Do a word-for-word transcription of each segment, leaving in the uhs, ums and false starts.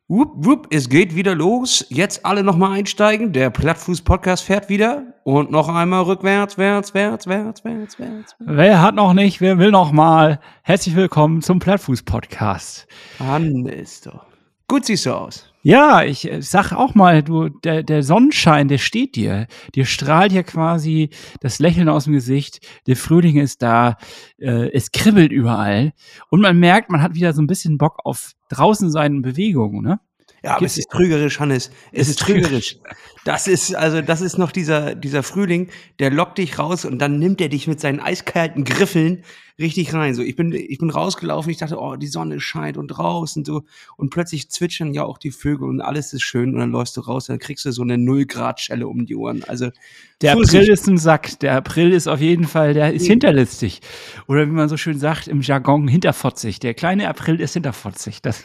Wupp, wupp, es geht wieder los. Jetzt alle nochmal einsteigen. Der Plattfuß-Podcast fährt wieder. Und noch einmal rückwärts, wärts, wärts, wärts, wärts, wärts. Wer hat noch nicht, wer will noch mal? Herzlich willkommen zum Plattfuß-Podcast. Hannes doch. Gut siehst du aus. Ja, ich äh, sag auch mal, du, der, der Sonnenschein, der steht dir. Dir strahlt ja quasi das Lächeln aus dem Gesicht. Der Frühling ist da. Äh, es kribbelt überall. Und man merkt, man hat wieder so ein bisschen Bock auf draußen sein und Bewegung, ne? Ja, aber es ist trügerisch, Hannes. Es, es ist trügerisch. Das ist, also, das ist noch dieser, dieser Frühling, der lockt dich raus und dann nimmt er dich mit seinen eiskalten Griffeln richtig rein. So, ich bin, ich bin rausgelaufen, ich dachte, oh, die Sonne scheint und draußen so. Und plötzlich zwitschern ja auch die Vögel und alles ist schön und dann läufst du raus, dann kriegst du so eine Null-Grad-Schelle um die Ohren. Also, der April ist ein Sack. Der April ist auf jeden Fall, der ist hinterlistig. Oder wie man so schön sagt im Jargon, hinterfotzig. Der kleine April ist hinterfotzig. Das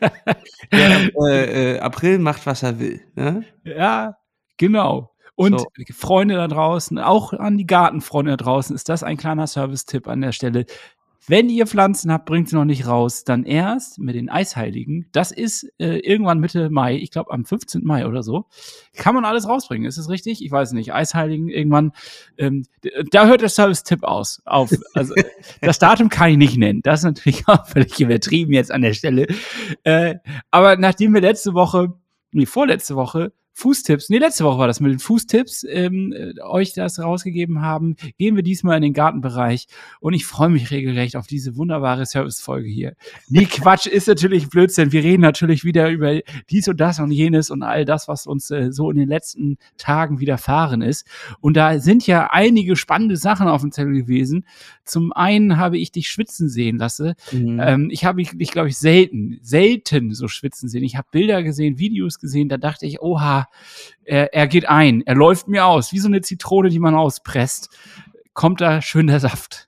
der äh, äh, April macht, was er will. Ne? Ja, genau. Und so. Freunde da draußen, auch an die Gartenfreunde da draußen, ist das ein kleiner Service-Tipp an der Stelle. Wenn ihr Pflanzen habt, bringt sie noch nicht raus, dann erst mit den Eisheiligen. Das ist äh, irgendwann Mitte Mai, ich glaube am fünfzehnten Mai oder so, kann man alles rausbringen. Ist das richtig? Ich weiß nicht. Eisheiligen irgendwann, ähm, da hört der Service-Tipp aus. Auf. Also das Datum kann ich nicht nennen. Das ist natürlich auch völlig übertrieben jetzt an der Stelle. Äh, aber nachdem wir letzte Woche, nee, vorletzte Woche, Fußtipps, nee, letzte Woche war das mit den Fußtipps, ähm, äh, euch das rausgegeben haben, gehen wir diesmal in den Gartenbereich und ich freue mich regelrecht auf diese wunderbare Servicefolge hier. Nee, Quatsch, ist natürlich Blödsinn. Wir reden natürlich wieder über dies und das und jenes und all das, was uns äh, so in den letzten Tagen widerfahren ist. Und da sind ja einige spannende Sachen auf dem Zettel gewesen. Zum einen habe ich dich schwitzen sehen lassen. Mhm. Ähm, ich habe dich, glaube ich, selten, selten so schwitzen sehen. Ich habe Bilder gesehen, Videos gesehen, da dachte ich, oha, Er, er geht ein, er läuft mir aus, wie so eine Zitrone, die man auspresst, kommt da schön der Saft.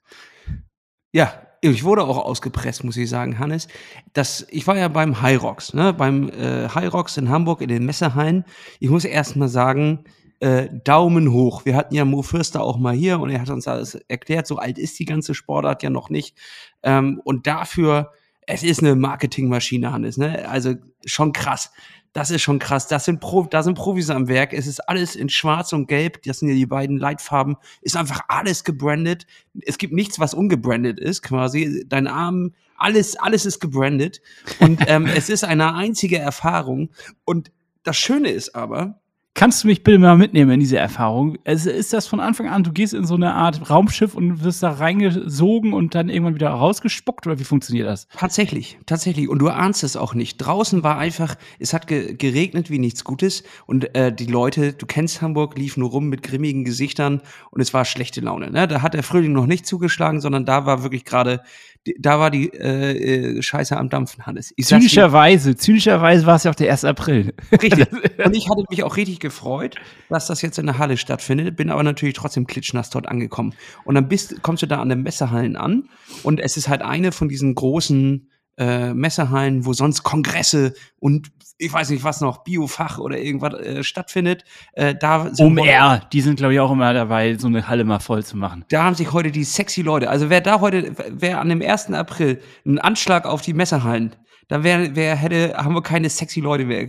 Ja, ich wurde auch ausgepresst, muss ich sagen, Hannes. Das, ich war ja beim High Rocks, ne, beim äh, High Rocks in Hamburg in den Messehallen. Ich muss erst mal sagen, äh, Daumen hoch. Wir hatten ja Mo Fürster auch mal hier und er hat uns alles erklärt, so alt ist die ganze Sportart ja noch nicht. Ähm, und dafür, es ist eine Marketingmaschine, Hannes, ne? Also schon krass. Das ist schon krass. Das sind Pro, da sind Profis am Werk. Es ist alles in Schwarz und Gelb. Das sind ja die beiden Leitfarben. Ist einfach alles gebrandet. Es gibt nichts, was ungebrandet ist, quasi. Dein Arm, alles, alles ist gebrandet. Und ähm, es ist eine einzige Erfahrung. Und das Schöne ist aber, kannst du mich bitte mal mitnehmen in diese Erfahrung? Also ist das von Anfang an, du gehst in so eine Art Raumschiff und wirst da reingesogen und dann irgendwann wieder rausgespuckt? Oder wie funktioniert das? Tatsächlich, tatsächlich. Und du ahnst es auch nicht. Draußen war einfach, es hat ge- geregnet wie nichts Gutes. Und äh, die Leute, du kennst Hamburg, liefen nur rum mit grimmigen Gesichtern und es war schlechte Laune. Ne? Da hat der Frühling noch nicht zugeschlagen, sondern da war wirklich gerade, da war die äh, äh, Scheiße am Dampfen, Hannes. Ich zynischerweise, zynischerweise war es ja auch der erste April. Richtig. Und ich hatte mich auch richtig gefreut, dass das jetzt in der Halle stattfindet, bin aber natürlich trotzdem klitschnass dort angekommen. Und dann bist, kommst du da an den Messehallen an und es ist halt eine von diesen großen äh, Messehallen, wo sonst Kongresse und ich weiß nicht was noch, Biofach oder irgendwas äh, stattfindet. Äh, da sind O M R, die sind glaube ich auch immer dabei, so eine Halle mal voll zu machen. Da haben sich heute die sexy Leute, also wer da heute, wer an dem ersten April einen Anschlag auf die Messehallen, dann wär, wer hätte, haben wir keine sexy Leute mehr.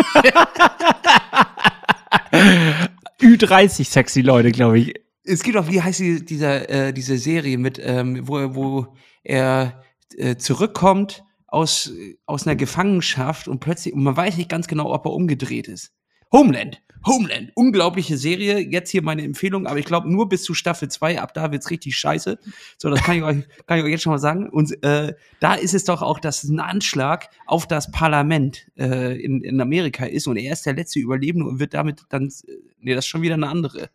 Ü dreißig sexy Leute, glaube ich. Es gibt auch, wie heißt die, dieser, äh, diese Serie mit, ähm, wo, wo er äh, zurückkommt aus, aus einer Gefangenschaft und plötzlich, und man weiß nicht ganz genau, ob er umgedreht ist. Homeland. Homeland. Unglaubliche Serie. Jetzt hier meine Empfehlung, aber ich glaube nur bis zu Staffel zwei. Ab da wird's richtig scheiße. So, das kann ich euch, kann ich euch jetzt schon mal sagen. Und äh, da ist es doch auch, dass ein Anschlag auf das Parlament äh, in, in Amerika ist und er ist der letzte Überlebende und wird damit dann, nee, das ist schon wieder eine andere.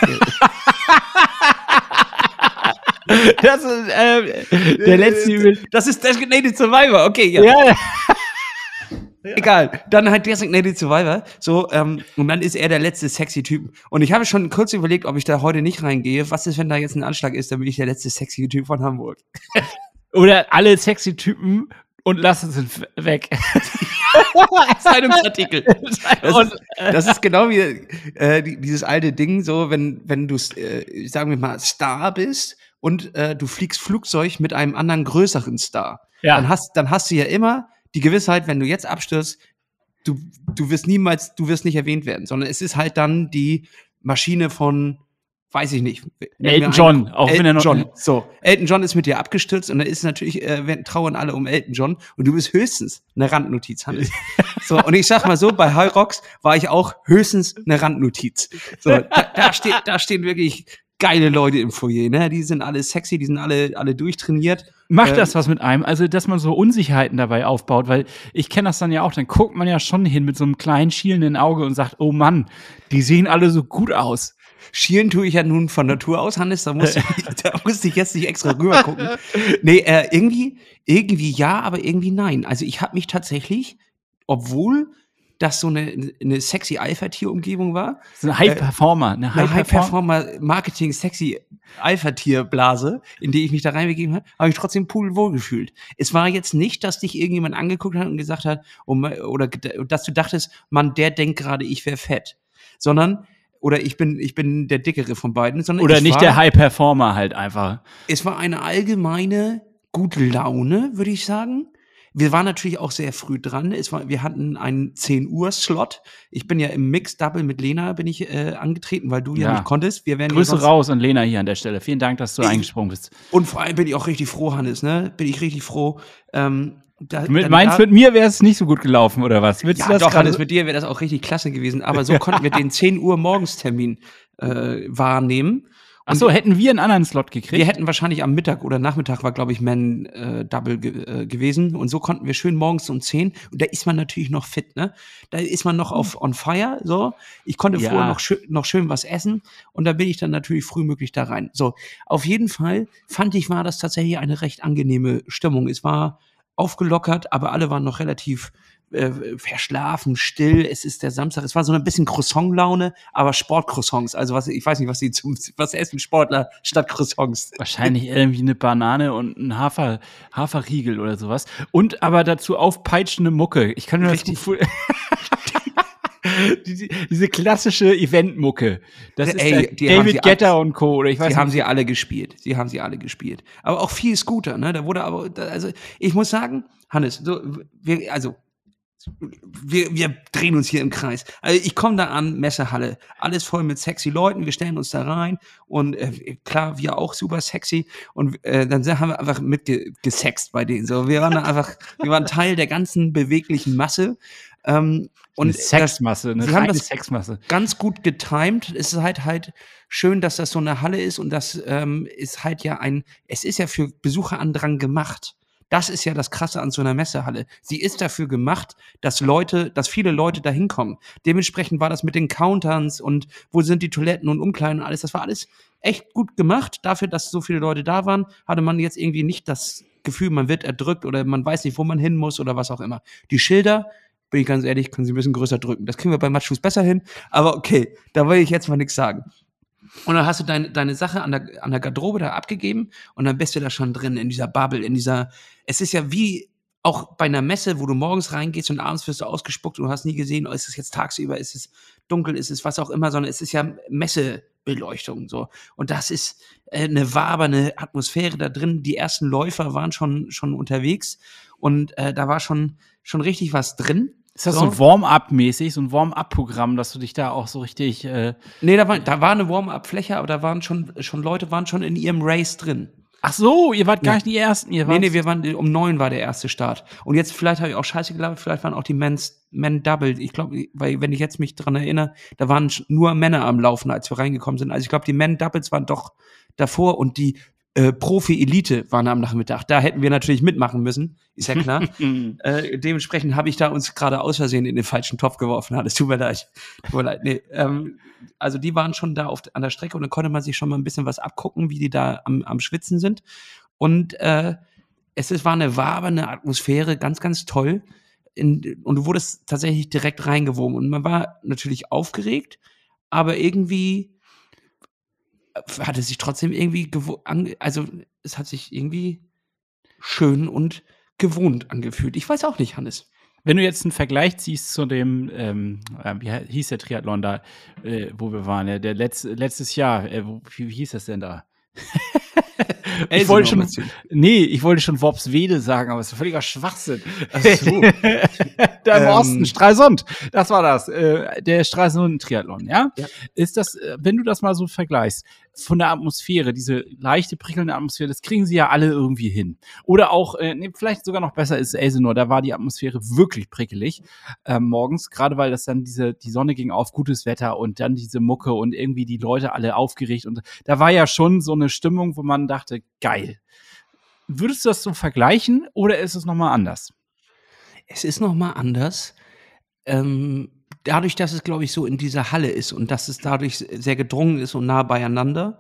Das ist äh, der letzte. Das ist Designated Survivor. Okay, ja. Ja. Ja. Egal, dann halt Designated Survivor. So, ähm, und dann ist er der letzte sexy Typ. Und ich habe schon kurz überlegt, ob ich da heute nicht reingehe. Was ist, wenn da jetzt ein Anschlag ist, dann bin ich der letzte sexy Typ von Hamburg. Oder alle sexy Typen und lassen sie weg. Zeitungsartikel. Das ist, das ist genau wie äh, dieses alte Ding, so, wenn, wenn du, äh, sagen wir mal, Star bist und äh, du fliegst Flugzeug mit einem anderen größeren Star. Ja. Dann hast, dann hast du ja immer die Gewissheit, wenn du jetzt abstürzt, du, du wirst niemals, du wirst nicht erwähnt werden, sondern es ist halt dann die Maschine von, weiß ich nicht. Elton John, auch Elton wenn er noch. John. So, Elton John ist mit dir abgestürzt und da ist natürlich, äh, wir trauern alle um Elton John und du bist höchstens eine Randnotiz, Hannes. So, und ich sag mal so, bei High Rocks war ich auch höchstens eine Randnotiz. So, da, da, steht, da stehen wirklich geile Leute im Foyer, ne? Die sind alle sexy, die sind alle, alle durchtrainiert. Macht ähm, das was mit einem? Also, dass man so Unsicherheiten dabei aufbaut, weil ich kenne das dann ja auch, dann guckt man ja schon hin mit so einem kleinen schielenden Auge und sagt, oh Mann, die sehen alle so gut aus. Schielen tue ich ja nun von Natur aus, Hannes, da musste ich, da musste ich jetzt nicht extra rüber gucken. Nee, äh, irgendwie, irgendwie ja, aber irgendwie nein. Also ich habe mich tatsächlich, obwohl das so eine, eine sexy Alpha-Tier-Umgebung war. So eine High-Performer. Eine High-Performer-Marketing-Sexy-Alpha-Tier-Blase, in die ich mich da reinbegeben habe, habe ich trotzdem pudelwohl gefühlt. Es war jetzt nicht, dass dich irgendjemand angeguckt hat und gesagt hat, oh, oder dass du dachtest, Mann, der denkt gerade, ich wäre fett. Sondern oder ich bin, ich bin der Dickere von beiden. Sondern oder nicht war, der High-Performer halt einfach. Es war eine allgemeine gute Laune, würde ich sagen. Wir waren natürlich auch sehr früh dran. Es war, wir hatten einen zehn Uhr Slot. Ich bin ja im Mix-Double mit Lena bin ich äh, angetreten, weil du ja, ja nicht konntest. Wir werden Grüße raus an Lena hier an der Stelle. Vielen Dank, dass du ich, eingesprungen bist. Und vor allem bin ich auch richtig froh, Hannes, ne? Bin ich richtig froh. Ähm, Da, mit, meinst du, mit mir wäre es nicht so gut gelaufen, oder was? Willst ja, du das doch, Hannes, mit dir wäre das auch richtig klasse gewesen. Aber so konnten wir den zehn Uhr Morgenstermin äh, wahrnehmen. Ach so, hätten wir einen anderen Slot gekriegt? Wir hätten wahrscheinlich am Mittag oder Nachmittag war, glaube ich, Man äh, Double ge äh, gewesen. Und so konnten wir schön morgens um zehn. Und da ist man natürlich noch fit, ne? Da ist man noch auf on fire, so. Ich konnte ja. vorher noch, schö noch schön was essen. Und da bin ich dann natürlich frühmöglich da rein. So, auf jeden Fall fand ich, war das tatsächlich eine recht angenehme Stimmung. Es war aufgelockert, aber alle waren noch relativ äh, verschlafen, still. Es ist der Samstag. Es war so ein bisschen Croissant-Laune, aber Sportcroissants. Also was, ich weiß nicht, was sie zum, was essen Sportler statt Croissants. Wahrscheinlich irgendwie eine Banane und ein Hafer, Haferriegel oder sowas. Und aber dazu aufpeitschende Mucke. Ich kann mir das gut vorstellen. Die, diese klassische Event-Mucke. Das ist Ey, David Guetta und Co. Oder ich weiß die nicht. haben sie alle gespielt. Sie haben sie alle gespielt. Aber auch viel Scooter, ne? Da wurde aber, also ich muss sagen, Hannes, so, wir, also wir, wir drehen uns hier im Kreis. Also ich komme da an, Messehalle, alles voll mit sexy Leuten, wir stellen uns da rein und äh, klar, wir auch super sexy und äh, dann haben wir einfach mitgesext bei denen. So, wir waren da einfach, wir waren Teil der ganzen beweglichen Masse. Ähm, und eine Sexmasse, eine sie haben das Sexmasse. Ganz gut getimed. Es ist halt halt schön, dass das so eine Halle ist und das ähm, ist halt ja ein, es ist ja für Besucherandrang gemacht. Das ist ja das Krasse an so einer Messehalle. Sie ist dafür gemacht, dass Leute, dass viele Leute da hinkommen. Dementsprechend war das mit den Counters und wo sind die Toiletten und Umkleiden und alles. Das war alles echt gut gemacht. Dafür, dass so viele Leute da waren, hatte man jetzt irgendwie nicht das Gefühl, man wird erdrückt oder man weiß nicht, wo man hin muss oder was auch immer. Die Schilder, bin ich ganz ehrlich, können sie ein bisschen größer drücken. Das kriegen wir bei Matschfuß besser hin. Aber okay, da will ich jetzt mal nichts sagen. Und dann hast du deine, deine Sache an der, an der Garderobe da abgegeben und dann bist du da schon drin in dieser Bubble, in dieser, es ist ja wie auch bei einer Messe, wo du morgens reingehst und abends wirst du ausgespuckt und du hast nie gesehen, oh, ist es jetzt tagsüber, ist es dunkel, ist es was auch immer, sondern es ist ja Messebeleuchtung, so. Und das ist äh, eine wabernde Atmosphäre da drin. Die ersten Läufer waren schon, schon unterwegs und äh, da war schon, schon richtig was drin. Ist das so, so Warm-up-mäßig, so ein Warm-up-Programm, dass du dich da auch so richtig äh Nee, da war, da war eine Warm-up-Fläche, aber da waren schon, schon Leute waren schon in ihrem Race drin. Ach so, ihr wart gar ja. nicht die Ersten. Ihr nee, nee, wir waren, um neun war der erste Start. Und jetzt, vielleicht habe ich auch Scheiße gelabert, vielleicht waren auch die Men's, Men Double. Ich glaube, weil, wenn ich jetzt mich dran erinnere, da waren nur Männer am Laufen, als wir reingekommen sind. Also ich glaube, die Men Doubles waren doch davor und die Äh, Profi-Elite waren am Nachmittag. Da hätten wir natürlich mitmachen müssen, ist ja klar. äh, dementsprechend habe ich da uns gerade aus Versehen in den falschen Topf geworfen. Es tut mir leid. Tut mir leid. Nee, ähm, also die waren schon da auf, an der Strecke und dann konnte man sich schon mal ein bisschen was abgucken, wie die da am, am Schwitzen sind. Und äh, es ist, war eine wabernde Atmosphäre, ganz, ganz toll. In, und du wurdest tatsächlich direkt reingewogen. Und man war natürlich aufgeregt, aber irgendwie hat es sich trotzdem irgendwie gewohnt, also es hat sich irgendwie schön und gewohnt angefühlt. Ich weiß auch nicht, Hannes. Wenn du jetzt einen Vergleich ziehst zu dem, ähm, wie hieß der Triathlon da, äh, wo wir waren, ja, der Letz-, letztes Jahr, äh, wo, wie, wie hieß das denn da? ich wollte schon, nee, ich wollte schon Worpswede sagen, aber es ist völliger Schwachsinn. Ach so. Da im Ähm, Osten, Stralsund, das war das, äh, der Stralsund-Triathlon, ja? Ja. Ist das, äh, wenn du das mal so vergleichst, von der Atmosphäre, diese leichte, prickelnde Atmosphäre, das kriegen sie ja alle irgendwie hin. Oder auch, äh, nee, vielleicht sogar noch besser ist Elsinore, da war die Atmosphäre wirklich prickelig äh, morgens, gerade weil das dann diese, die Sonne ging auf, gutes Wetter und dann diese Mucke und irgendwie die Leute alle aufgeregt und da war ja schon so eine Stimmung, wo man dachte, geil. Würdest du das so vergleichen oder ist es nochmal anders? Es ist noch mal anders. Ähm, dadurch, dass es, glaube ich, so in dieser Halle ist und dass es dadurch sehr gedrungen ist und nah beieinander.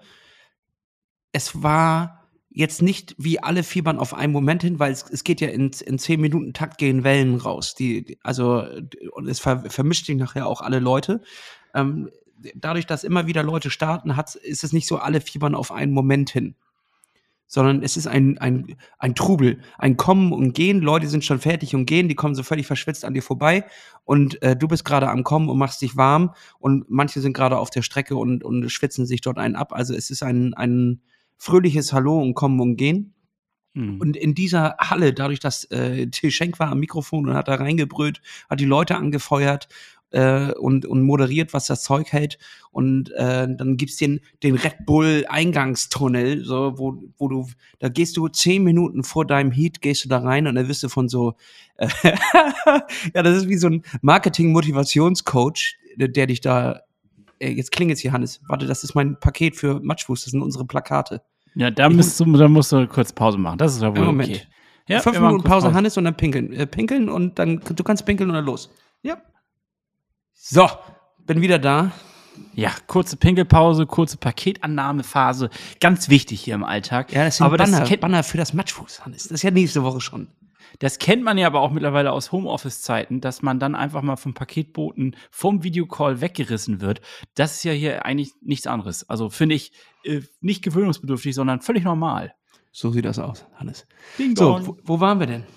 Es war jetzt nicht wie alle fiebern auf einen Moment hin, weil es es geht ja in in zehn Minuten Takt gehen Wellen raus. Die die also, und es ver vermischt sich nachher auch alle Leute. Ähm, dadurch, dass immer wieder Leute starten, hat's ist es nicht so, alle fiebern auf einen Moment hin. Sondern es ist ein ein ein Trubel, ein Kommen und Gehen. Leute sind schon fertig und gehen, die kommen so völlig verschwitzt an dir vorbei und, äh, du bist grade am Kommen und machst dich warm und manche sind grade auf der Strecke und und schwitzen sich dort einen ab. Also, es ist ein ein fröhliches Hallo und Kommen und Gehen. Mhm. Und in dieser Halle, dadurch, dass, äh, Till Schenk war am Mikrofon und hat da reingebrüllt, hat die Leute angefeuert, äh, und und moderiert, was das Zeug hält. Und, äh, dann gibt's den den Red Bull Eingangstunnel, so, wo wo du da gehst du zehn Minuten vor deinem Heat gehst du da rein und dann wirst du von so äh, ja, das ist wie so 'n Marketing-Motivationscoach, der der dich da äh, jetzt klingelt's hier, Hannes. Warte, das ist mein Paket für Matschfuß, das sind unsere Plakate. Ja, da Ich musst du da musst du kurz Pause machen. Das ist ja wohl Einen Moment. okay. Ja, fünf wir machen Minuten kurz Pause, Pause. Hannes, und dann pinkeln. Äh, pinkeln und dann du kannst pinkeln und dann los. Ja. So, bin wieder da. Ja, kurze Pinkelpause, kurze Paketannahmephase. Ganz wichtig hier im Alltag. Ja, das sind aber Banner, das kennt, Banner für das Matschfuß, Hannes. Das ist ja nächste Woche schon. das kennt man ja aber auch mittlerweile aus Homeoffice-Zeiten, dass man dann einfach mal vom Paketboten vom Videocall weggerissen wird. Das ist ja hier eigentlich nichts anderes. Also finde ich äh, nicht gewöhnungsbedürftig, sondern völlig normal. So sieht das aus, Hannes. Ding So, dong. wo, wo waren wir denn?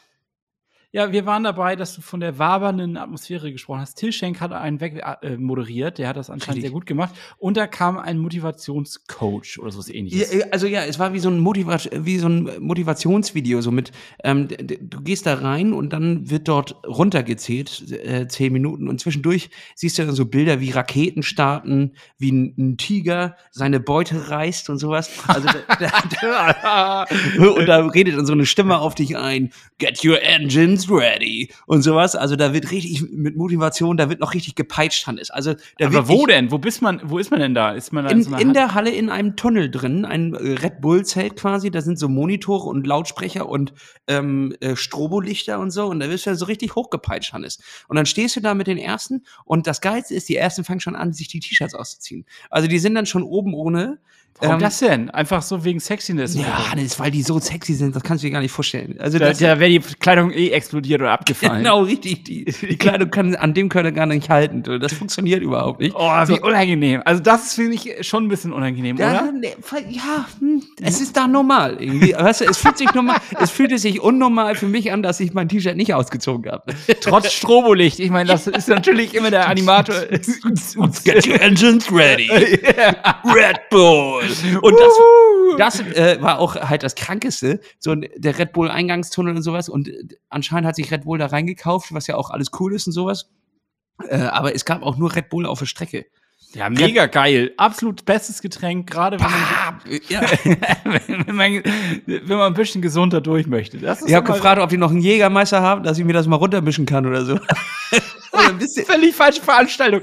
Ja, wir waren dabei, dass du von der wabernden Atmosphäre gesprochen hast. Till Schenk hat einen weg äh, moderiert, der hat das anscheinend Richtig. sehr gut gemacht. Und da kam ein Motivationscoach oder so was Ja, ähnliches. äh, also ja, es war wie so ein, Motiva wie so ein Motivationsvideo, so mit, ähm, d- d- du gehst da rein und dann wird dort runtergezählt, äh, zehn Minuten und zwischendurch siehst du dann so Bilder wie Raketen starten, wie ein, ein Tiger seine Beute reißt und sowas. Also da, da, da, und da redet dann so eine Stimme auf dich ein, get your engines ready und sowas. Also da wird richtig mit Motivation, da wird noch richtig gepeitscht, Hannes. Also da Aber wird wo nicht- denn? Wo bist man, wo ist man denn da? Ist man da in, so einer in Hand- der Halle in einem Tunnel drin, ein äh, Red Bull-Zelt quasi, da sind so Monitore und Lautsprecher und ähm, äh, Strobolichter und so und da wirst du ja so richtig hochgepeitscht, Hannes. Und dann stehst du da mit den Ersten und das Geilste ist, die Ersten fangen schon an, sich die T-Shirts auszuziehen. Also die sind dann schon oben ohne. Warum ähm, das denn? Einfach so wegen Sexiness? oder Ja, was? Hannes, weil die so sexy sind, das kannst du dir gar nicht vorstellen. Also Da, das, da wäre die Kleidung eh explodiert oder abgefallen. genau, richtig. Die, die Kleidung kann an dem Körper gar nicht halten. Das funktioniert überhaupt nicht. Oh, wie unangenehm. Also das finde ich schon ein bisschen unangenehm, Ja, oder? ne, ja, hm, es ist da normal irgendwie. Weißt du, es fühlt sich normal, es fühlte sich unnormal für mich an, dass ich mein T-Shirt nicht ausgezogen habe. Trotz Strobolicht. Ich meine, das ist natürlich immer der Animator. Get your engines ready. Red Bull. Und das, das äh, war auch halt das Krankeste. So der Red Bull Eingangstunnel und sowas. Und äh, anscheinend hat sich Red Bull da reingekauft, was ja auch alles cool ist und sowas. Äh, aber es gab auch nur Red Bull auf der Strecke. Ja, mega geil. Absolut bestes Getränk, gerade wenn man, Ja. wenn, man, wenn man ein bisschen gesunder durch möchte. Das ist Ich habe doch mal gefragt, ob die noch einen Jägermeister haben, dass ich mir das mal runtermischen kann oder so. Oder ein bisschen. völlig falsche Veranstaltung.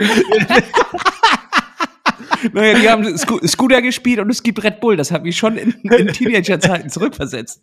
Naja, die haben Sco Scooter gespielt und es gibt Red Bull. Das hat mich schon in, in Teenagerzeiten zurückversetzt.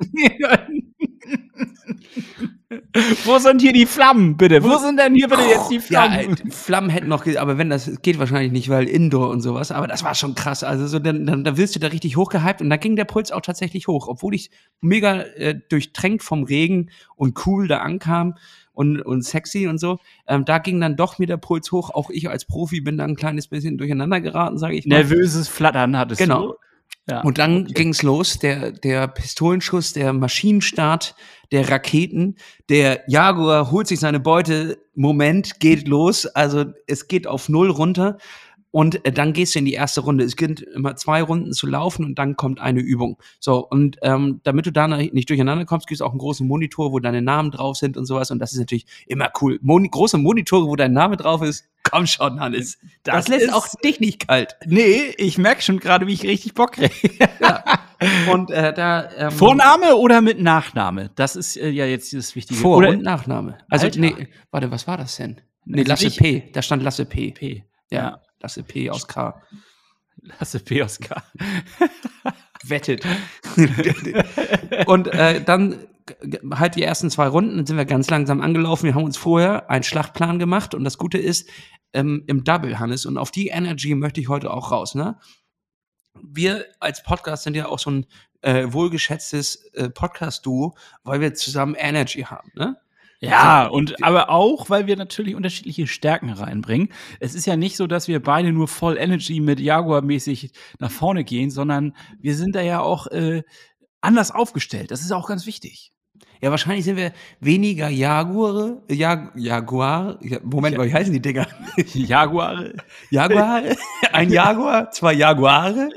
Wo sind hier die Flammen, bitte? Wo sind denn hier bitte jetzt die Ja, Flammen? äh, Flammen hätten noch, ge- aber wenn das geht wahrscheinlich nicht, weil Indoor und sowas. Aber das war schon krass. Also so, dann, dann, dann wirst du da richtig hochgehypt und da ging der Puls auch tatsächlich hoch, obwohl ich mega äh, durchtränkt vom Regen und cool da ankam und, und sexy und so. Ähm, da ging dann doch mir der Puls hoch. Auch ich als Profi bin da ein kleines bisschen durcheinander geraten, sage ich mal. Nervöses Flattern hattest Genau. du. Ja. Und dann ging's los, der, der Pistolenschuss, der Maschinenstart, der Raketen, der Jaguar holt sich seine Beute, Moment, geht los, also es geht auf Null runter Und äh, dann gehst du in die erste Runde. Es gibt immer zwei Runden zu laufen und dann kommt eine Übung. So, und ähm, damit du da nicht durcheinander kommst, gibt es auch einen großen Monitor, wo deine Namen drauf sind und sowas. Und das ist natürlich immer cool. Moni- große Monitore, wo dein Name drauf ist. Komm schon, Hannes. Das, das lässt ist, auch dich nicht kalt. Nee, ich merke schon gerade, wie ich richtig Bock kriege. Ja. Und äh, da ähm, Vorname oder mit Nachname? Das ist äh, ja jetzt das Wichtige. Vor- oder und Nachname. Also, Alter. nee, warte, was war das denn? Nee, Also Lasse ich- P. Da stand Lasse P. P. Ja, Ja. Lasse P aus K. Lasse P aus K. Wettet. Und äh, dann g- halt die ersten zwei Runden, dann sind wir ganz langsam angelaufen. Wir haben uns vorher einen Schlachtplan gemacht und das Gute ist, ähm, im Double, Hannes, und auf die Energy möchte ich heute auch raus, ne? Wir als Podcast sind ja auch so ein äh, wohlgeschätztes äh, Podcast-Duo, weil wir zusammen Energy haben, ne? Ja, und aber auch, weil wir natürlich unterschiedliche Stärken reinbringen. Es ist ja nicht so, dass wir beide nur voll Energy mit Jaguar-mäßig nach vorne gehen, sondern wir sind da ja auch äh, anders aufgestellt. Das ist auch ganz wichtig. Ja, wahrscheinlich sind wir weniger Jaguare, Jag Jaguar, ja, Moment mal, wie heißen die Dinger? Jaguare? Jaguar? Ein Jaguar, zwei Jaguare?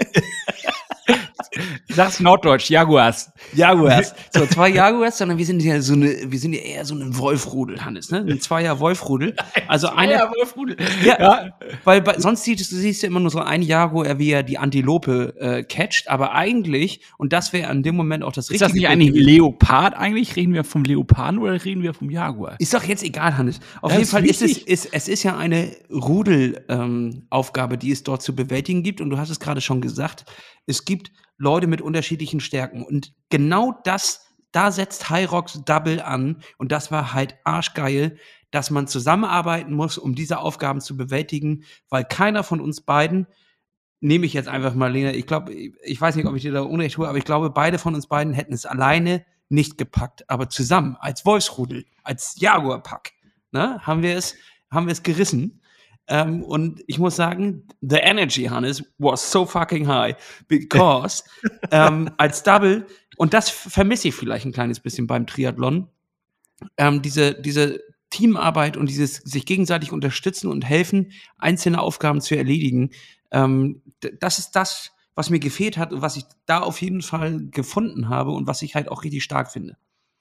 Sag's Norddeutsch, Jaguars. Jaguars. So, zwei Jaguars, sondern wir sind ja so eine, wir sind ja eher so ein Wolfrudel, Hannes, ne? Ein Zweier Wolfrudel. Also eine, Ja, Wolfrudel. ja, Ja. weil bei, sonst siehst du, siehst du immer nur so ein Jaguar, wie er die Antilope äh, catcht, aber eigentlich, und das wäre in dem Moment auch das Ist Richtige. das nicht eigentlich Leopard eigentlich? Reden wir vom Leoparden oder reden wir vom Jaguar? Ist doch jetzt egal, Hannes. Auf Das jeden ist Fall ist es, wichtig. ist, es ist ja eine Rudelaufgabe, ähm, Aufgabe, die es dort zu bewältigen gibt. Und du hast es gerade schon gesagt, es gibt Leute mit unterschiedlichen Stärken. Und genau das, da setzt Hyrox Double an. Und das war halt arschgeil, dass man zusammenarbeiten muss, um diese Aufgaben zu bewältigen, weil keiner von uns beiden, nehme ich jetzt einfach mal, Lena, ich glaube, ich weiß nicht, ob ich dir da Unrecht tue, aber ich glaube, beide von uns beiden hätten es alleine nicht gepackt, aber zusammen, als Wolfsrudel, als Jaguar-Pack, ne, haben wir es, haben wir es gerissen. Ähm, und ich muss sagen, the energy, Hannes, was so fucking high, because ähm, als Double, und das vermisse ich vielleicht ein kleines bisschen beim Triathlon, ähm, diese, diese Teamarbeit und dieses sich gegenseitig unterstützen und helfen, einzelne Aufgaben zu erledigen, ähm, d- das ist das, was mir gefehlt hat und was ich da auf jeden Fall gefunden habe und was ich halt auch richtig stark finde.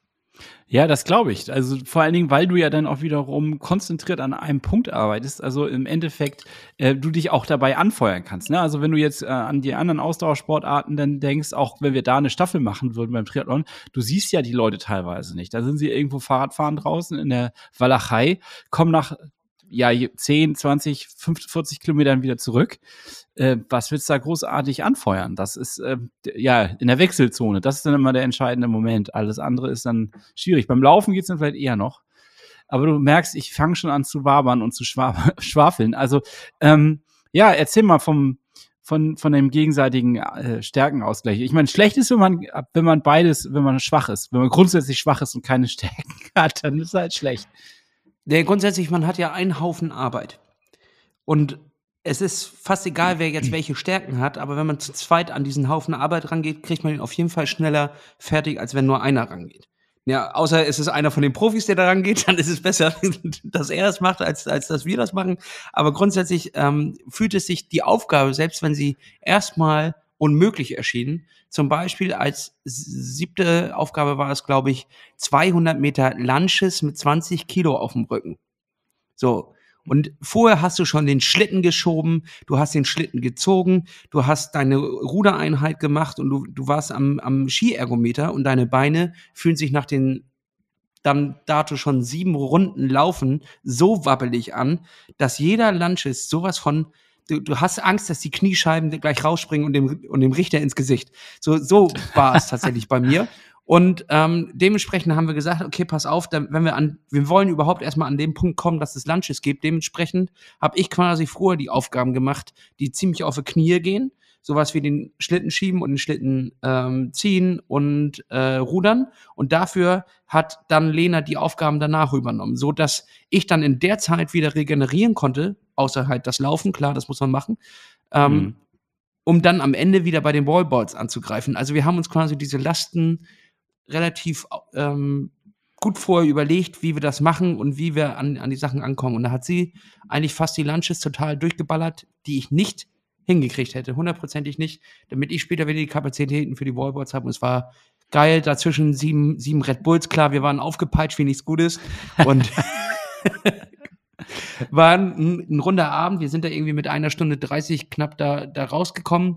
Ja, das glaube ich. Also vor allen Dingen, weil du ja dann auch wiederum konzentriert an einem Punkt arbeitest. Also im Endeffekt äh, du dich auch dabei anfeuern kannst. Ne? Also wenn du jetzt äh, an die anderen Ausdauersportarten dann denkst, auch wenn wir da eine Staffel machen würden beim Triathlon, du siehst ja die Leute teilweise nicht. Da sind sie irgendwo Fahrradfahren draußen in der Walachei, kommen nach ja, zehn, zwanzig, fünfzig, vierzig Kilometern wieder zurück. Äh, was willst du da großartig anfeuern? Das ist äh, ja in der Wechselzone. Das ist dann immer der entscheidende Moment. Alles andere ist dann schwierig. Beim Laufen geht's dann vielleicht eher noch. Aber du merkst, ich fange schon an zu wabern und zu schwa- schwafeln. Also ähm, ja, erzähl mal vom von von dem gegenseitigen äh, Stärkenausgleich. Ich meine, schlecht ist, wenn man wenn man beides, wenn man schwach ist, wenn man grundsätzlich schwach ist und keine Stärken hat, dann ist es halt schlecht. Der grundsätzlich, man hat ja einen Haufen Arbeit. Und es ist fast egal, wer jetzt welche Stärken hat, aber wenn man zu zweit an diesen Haufen Arbeit rangeht, kriegt man ihn auf jeden Fall schneller fertig, als wenn nur einer rangeht. Ja, außer es ist einer von den Profis, der da rangeht, dann ist es besser, dass er es macht, als, als dass wir das machen. Aber grundsätzlich ähm, fühlt es sich die Aufgabe, selbst wenn sie erstmal unmöglich erschien, zum Beispiel als siebte Aufgabe war es, glaube ich, zweihundert Meter Lunches mit zwanzig Kilo auf dem Rücken. So. Und vorher hast du schon den Schlitten geschoben, du hast den Schlitten gezogen, du hast deine Rudereinheit gemacht und du, du warst am, am Skiergometer und deine Beine fühlen sich nach den dann dato schon sieben Runden Laufen so wabbelig an, dass jeder Lunches sowas von, du, du hast Angst, dass die Kniescheiben gleich rausspringen und dem, und dem Richter ins Gesicht. So, so war es tatsächlich bei mir. Und ähm, dementsprechend haben wir gesagt, okay, pass auf, dann, wenn wir an, wir wollen überhaupt erstmal an den Punkt kommen, dass es Lunches gibt. Dementsprechend habe ich quasi früher die Aufgaben gemacht, die ziemlich auf die Knie gehen. Sowas wie den Schlitten schieben und den Schlitten ähm, ziehen und äh, rudern. Und dafür hat dann Lena die Aufgaben danach übernommen, so dass ich dann in der Zeit wieder regenerieren konnte, außer halt das Laufen, klar, das muss man machen. Ähm, Mhm. um dann am Ende wieder bei den Wallballs anzugreifen. Also wir haben uns quasi diese Lasten relativ ähm, gut vorher überlegt, wie wir das machen und wie wir an an die Sachen ankommen. Und da hat sie eigentlich fast die Lunches total durchgeballert, die ich nicht hingekriegt hätte, hundertprozentig nicht, damit ich später wieder die Kapazitäten für die Wallboards habe. Und es war geil, dazwischen sieben sieben Red Bulls. Klar, wir waren aufgepeitscht wie nichts Gutes und war 'n 'n runder Abend. Wir sind da irgendwie mit einer Stunde dreißig knapp da da rausgekommen.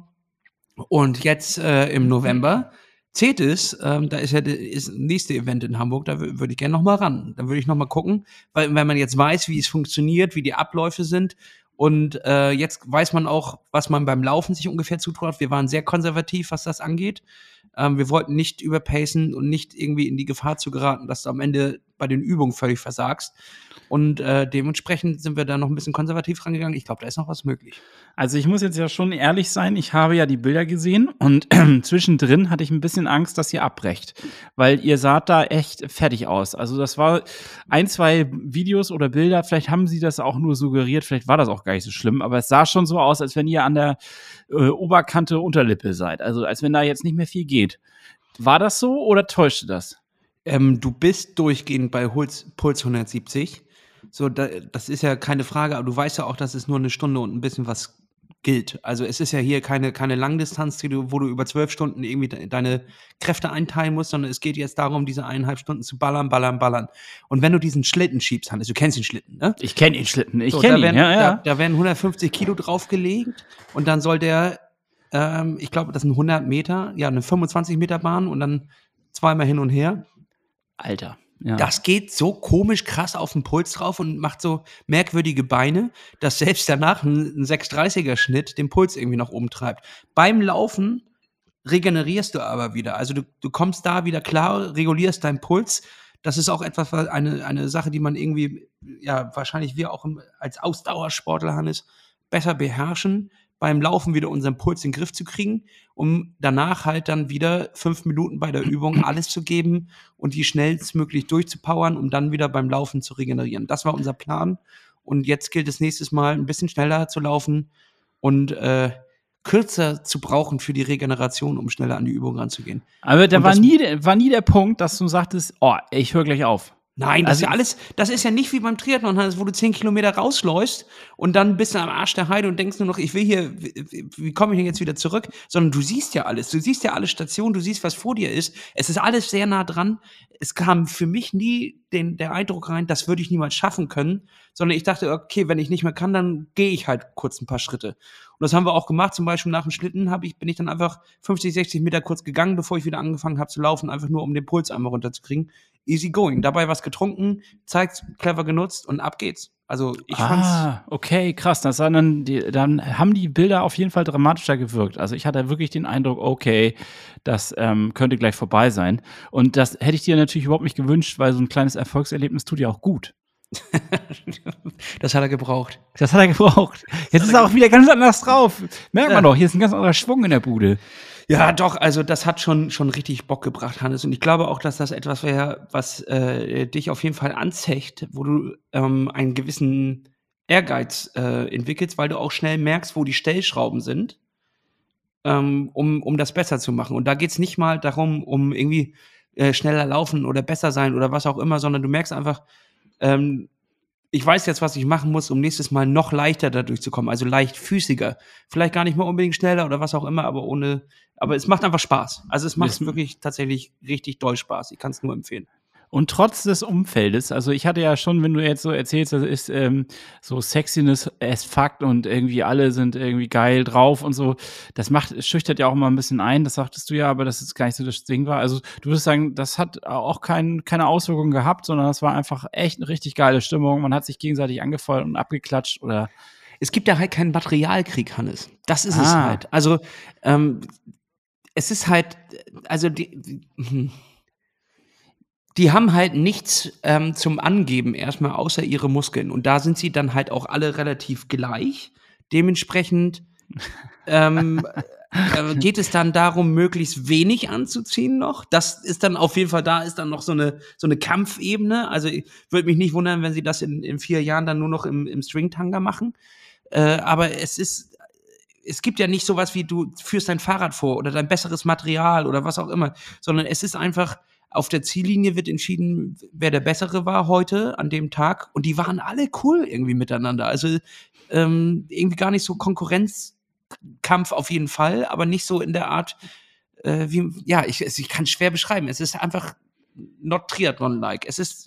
Und jetzt, äh, im November zählt es, ähm, da ist ja de ist nächste Event in Hamburg, da wü würde ich gern noch mal ran. Da würde ich noch mal gucken, weil wenn man jetzt weiß, wie es funktioniert, wie die Abläufe sind und, äh, jetzt weiß man auch, was man beim Laufen sich ungefähr zutraut. Wir waren sehr konservativ, was das angeht. Ähm, wir wollten nicht überpacen und nicht irgendwie in die Gefahr zu geraten, dass du am Ende bei den Übungen völlig versagst. Und, äh, dementsprechend sind wir da noch 'n bisschen konservativ rangegangen. Ich glaube, da ist noch was möglich. Also, ich muss jetzt ja schon ehrlich sein, ich habe ja die Bilder gesehen und zwischendrin hatte ich 'n bisschen Angst, dass ihr abbrecht, weil ihr saht da echt fertig aus. Also, das war ein, zwei Videos oder Bilder, vielleicht haben sie das auch nur suggeriert, vielleicht war das auch gar nicht so schlimm, aber es sah schon so aus, als wenn ihr an der, äh, Oberkante Unterlippe seid, also, als wenn da jetzt nicht mehr viel geht. War das so oder täuschte das? Ähm, du bist durchgehend bei Huls Puls hundertsiebzig. So, da das ist ja keine Frage, aber du weißt ja auch, dass es nur 'ne Stunde und 'n bisschen was gilt. Also, es ist ja hier keine keine Langdistanz, die du wo du über zwölf Stunden irgendwie dei deine Kräfte einteilen musst, sondern es geht jetzt darum, diese eineinhalb Stunden zu ballern, ballern, ballern. Und wenn du diesen Schlitten schiebst, Hannes, du kennst den Schlitten, ne? Ich kenne den Schlitten, ich So, kenne da ihn, werden ja, da ja. da werden hundertfünfzig Kilo draufgelegt und dann soll der, ähm ich glaube, das sind hundert Meter, ja, 'ne fünfundzwanzig Meter Bahn und dann zweimal hin und her. Alter, ja. Das geht so komisch krass auf 'n Puls drauf und macht so merkwürdige Beine, dass selbst danach 'n 'n sechs dreißiger Schnitt den Puls irgendwie nach oben treibt. Beim Laufen regenerierst du aber wieder. Also, du du kommst da wieder klar, regulierst deinen Puls. Das ist auch etwas, wa eine eine Sache, die man irgendwie, ja, wahrscheinlich wir auch im als Ausdauersportler, Hannes, besser beherrschen, beim Laufen wieder unseren Puls in 'n Griff zu kriegen, um danach halt dann wieder fünf Minuten bei der Übung alles zu geben und die schnellstmöglich durchzupowern, um dann wieder beim Laufen zu regenerieren. Das war unser Plan. Und jetzt gilt es nächstes Mal 'n bisschen schneller zu laufen und, äh, kürzer zu brauchen für die Regeneration, um schneller an die Übung ranzugehen. Aber da Und war das nie de war nie der Punkt, dass du sagtest: „Oh, ich höre gleich auf.“ Nein, das ist Also ja alles das ist ja nicht wie beim Triathlon, Hannes, wo du zehn Kilometer rausläufst und dann bist du am Arsch der Heide und denkst nur noch: „Ich will hier w w wie komme ich denn jetzt wieder zurück?“ Sondern du siehst ja alles. Du siehst ja alle Stationen, du siehst, was vor dir ist. Es ist alles sehr nah dran. Es kam für mich nie den der Eindruck rein, das würde ich niemals schaffen können, sondern ich dachte: „Okay, wenn ich nicht mehr kann, dann gehe ich halt kurz 'n paar Schritte.“ Und das haben wir auch gemacht. Zum Beispiel nach 'm Schlitten habe ich bin ich dann einfach fünfzig, sechzig Meter kurz gegangen, bevor ich wieder angefangen habe zu laufen, einfach nur, um den Puls einmal runterzukriegen. Easy going. Dabei was getrunken, Zeit clever genutzt und ab geht's. Also, ich fand's Ah, okay, krass. Das waren dann die dann haben die Bilder auf jeden Fall dramatischer gewirkt. Also, ich hatte wirklich den Eindruck: „Okay, das, ähm, könnte gleich vorbei sein.“ Und das hätte ich dir natürlich überhaupt nicht gewünscht, weil so 'n kleines Erfolgserlebnis tut ja auch gut. Das hat er gebraucht. Das hat er gebraucht. Jetzt ist er auch wieder ganz anders drauf. Merkt man doch, hier ist 'n ganz anderer Schwung in der Bude. Ja, doch, also, das hat schon schon richtig Bock gebracht, Hannes. Und ich glaube auch, dass das etwas wäre, was, äh, dich auf jeden Fall anzecht, wo du, ähm, einen gewissen Ehrgeiz, äh, entwickelst, weil du auch schnell merkst, wo die Stellschrauben sind, ähm, um um das besser zu machen. Und da geht's nicht mal darum, um irgendwie, äh, schneller laufen oder besser sein oder was auch immer, sondern du merkst einfach, ähm: „Ich weiß jetzt, was ich machen muss, um nächstes Mal noch leichter da durchzukommen“, also, leichtfüßiger. Vielleicht gar nicht mal unbedingt schneller oder was auch immer, aber ohne aber es macht einfach Spaß. Also, es macht wirklich tatsächlich richtig doll Spaß. Ich kann's nur empfehlen. Und trotz des Umfeldes, also, ich hatte ja schon, wenn du jetzt so erzählst, das ist, ähm, so Sexiness as fuck und irgendwie alle sind irgendwie geil drauf und so. Das macht schüchtert ja auch immer 'n bisschen ein, das sagtest du ja, aber dass es gar nicht so das Ding war. Also, du würdest sagen, das hat auch kein keine Auswirkungen gehabt, sondern das war einfach echt 'ne richtig geile Stimmung. Man hat sich gegenseitig angefeuert und abgeklatscht, oder? Es gibt da halt keinen Materialkrieg, Hannes. Das ist es Ah. halt. Also, ähm, es ist halt also, die hm die haben halt nichts, ähm, zum Angeben erst mal außer ihre Muskeln. Und da sind sie dann halt auch alle relativ gleich. Dementsprechend, ähm, äh, geht es dann darum, möglichst wenig anzuziehen noch. Das ist dann auf jeden Fall da ist dann noch so 'ne so 'ne Kampfebene. Also, i würde mich nicht wundern, wenn sie das in in vier Jahren dann nur noch im im Stringtanga machen. Äh, aber es ist es gibt ja nicht so was wie, du führst dein Fahrrad vor oder dein besseres Material oder was auch immer, sondern es ist einfach auf der Ziellinie wird entschieden, wer der Bessere war heute an dem Tag. Und die waren alle cool irgendwie miteinander. Also ähm, irgendwie gar nicht so Konkurrenzkampf auf jeden Fall, aber nicht so in der Art, äh, wie, ja, ich, ich kann es schwer beschreiben. Es ist einfach not Triathlon-like. Es ist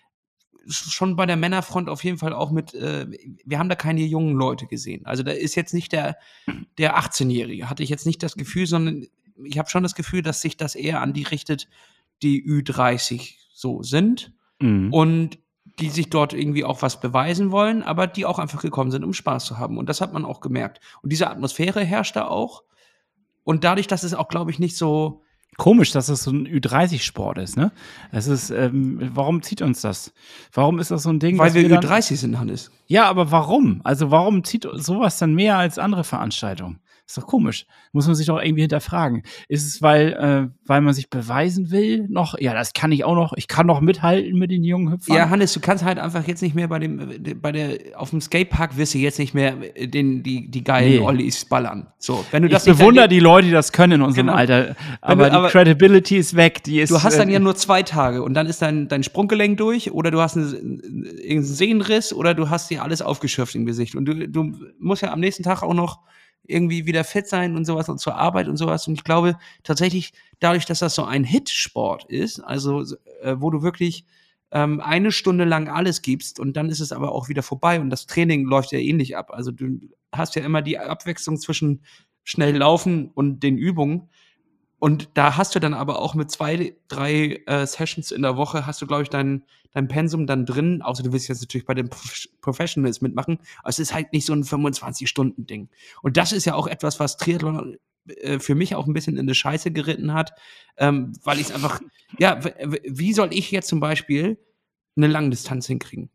schon bei der Männerfront auf jeden Fall auch mit, äh, wir haben da keine jungen Leute gesehen. Also da ist jetzt nicht der, der achtzehnjährige, hatte ich jetzt nicht das Gefühl, sondern ich habe schon das Gefühl, dass sich das eher an die richtet, die Ü dreißig so sind Mhm. und die sich dort irgendwie auch was beweisen wollen, aber die auch einfach gekommen sind, um Spaß zu haben. Und das hat man auch gemerkt. Und diese Atmosphäre herrscht da auch. Und dadurch, dass es auch, glaube ich, nicht so Komisch, dass es so ein Ü dreißig Sport ist, ne? Es ist, ähm, warum zieht uns das? Warum ist das so ein Ding, weil dass wir wir Ü dann dreißig sind, Hannes. Ja, aber warum? Also, warum zieht sowas dann mehr als andere Veranstaltungen? Ist doch komisch. Muss man sich doch irgendwie hinterfragen. Ist es, weil, äh, weil man sich beweisen will noch? Ja, das kann ich auch noch. Ich kann noch mithalten mit den jungen Hüpfern. Ja, Hannes, du kannst halt einfach jetzt nicht mehr bei dem, bei der, auf dem Skatepark wirst du jetzt nicht mehr den, die, die geilen Nee. Ollies ballern. So, wenn du Ich das nicht bewundere erleb- die Leute, die das können in unserem Genau. Alter. Wenn Aber du- aber- die Credibility ist weg. Die ist, Du hast dann äh, ja nur zwei Tage und dann ist dein, dein Sprunggelenk durch oder du hast einen, irgendeinen Sehnenriss oder du hast dir alles aufgeschürft im Gesicht. Und du, du musst ja am nächsten Tag auch noch irgendwie wieder fit sein und sowas und zur Arbeit und sowas. Und ich glaube tatsächlich, dadurch, dass das so ein Hit-Sport ist, also äh, wo du wirklich ähm, eine Stunde lang alles gibst und dann ist es aber auch wieder vorbei und das Training läuft ja ähnlich ab. Also du hast ja immer die Abwechslung zwischen schnell laufen und den Übungen. Und da hast du dann aber auch mit zwei, drei äh, Sessions in der Woche hast du, glaube ich, dein, dein Pensum dann drin. Außer du willst jetzt natürlich bei den Prof- Professionals mitmachen. Aber es ist halt nicht so ein fünfundzwanzig-Stunden-Ding. Und das ist ja auch etwas, was Triathlon äh, für mich auch ein bisschen in eine Scheiße geritten hat. Ähm, weil ich es einfach, ja, w- w- wie soll ich jetzt zum Beispiel eine Langdistanz hinkriegen?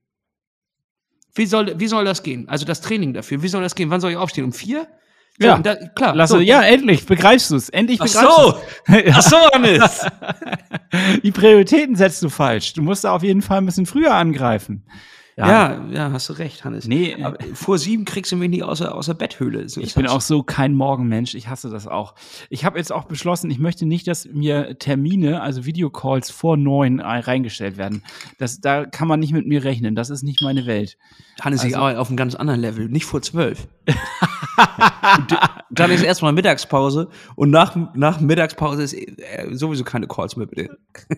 Wie soll, wie soll das gehen? Also das Training dafür, wie soll das gehen? Wann soll ich aufstehen? Um vier? So, Ja. und da, klar. Lasse, so, ja, endlich, begreifst du es. Endlich Ach begreifst so! du's. Ach so, Hannes! Die Prioritäten setzt du falsch. Du musst da auf jeden Fall ein bisschen früher angreifen. Ja, ja, hast du recht, Hannes. Nee, Aber vor sieben kriegst du mich nicht aus der, aus der Betthöhle. So ich ist bin das. auch so kein Morgenmensch. Ich hasse das auch. Ich habe jetzt auch beschlossen, ich möchte nicht, dass mir Termine, also Videocalls vor neun äh, reingestellt werden. Das, da kann man nicht mit mir rechnen. Das ist nicht meine Welt. Hannes, ich also- arbeite auf einem ganz anderen Level, nicht vor zwölf. Und dann ist erstmal Mittagspause und nach, nach Mittagspause ist äh, sowieso keine Calls mehr, bitte.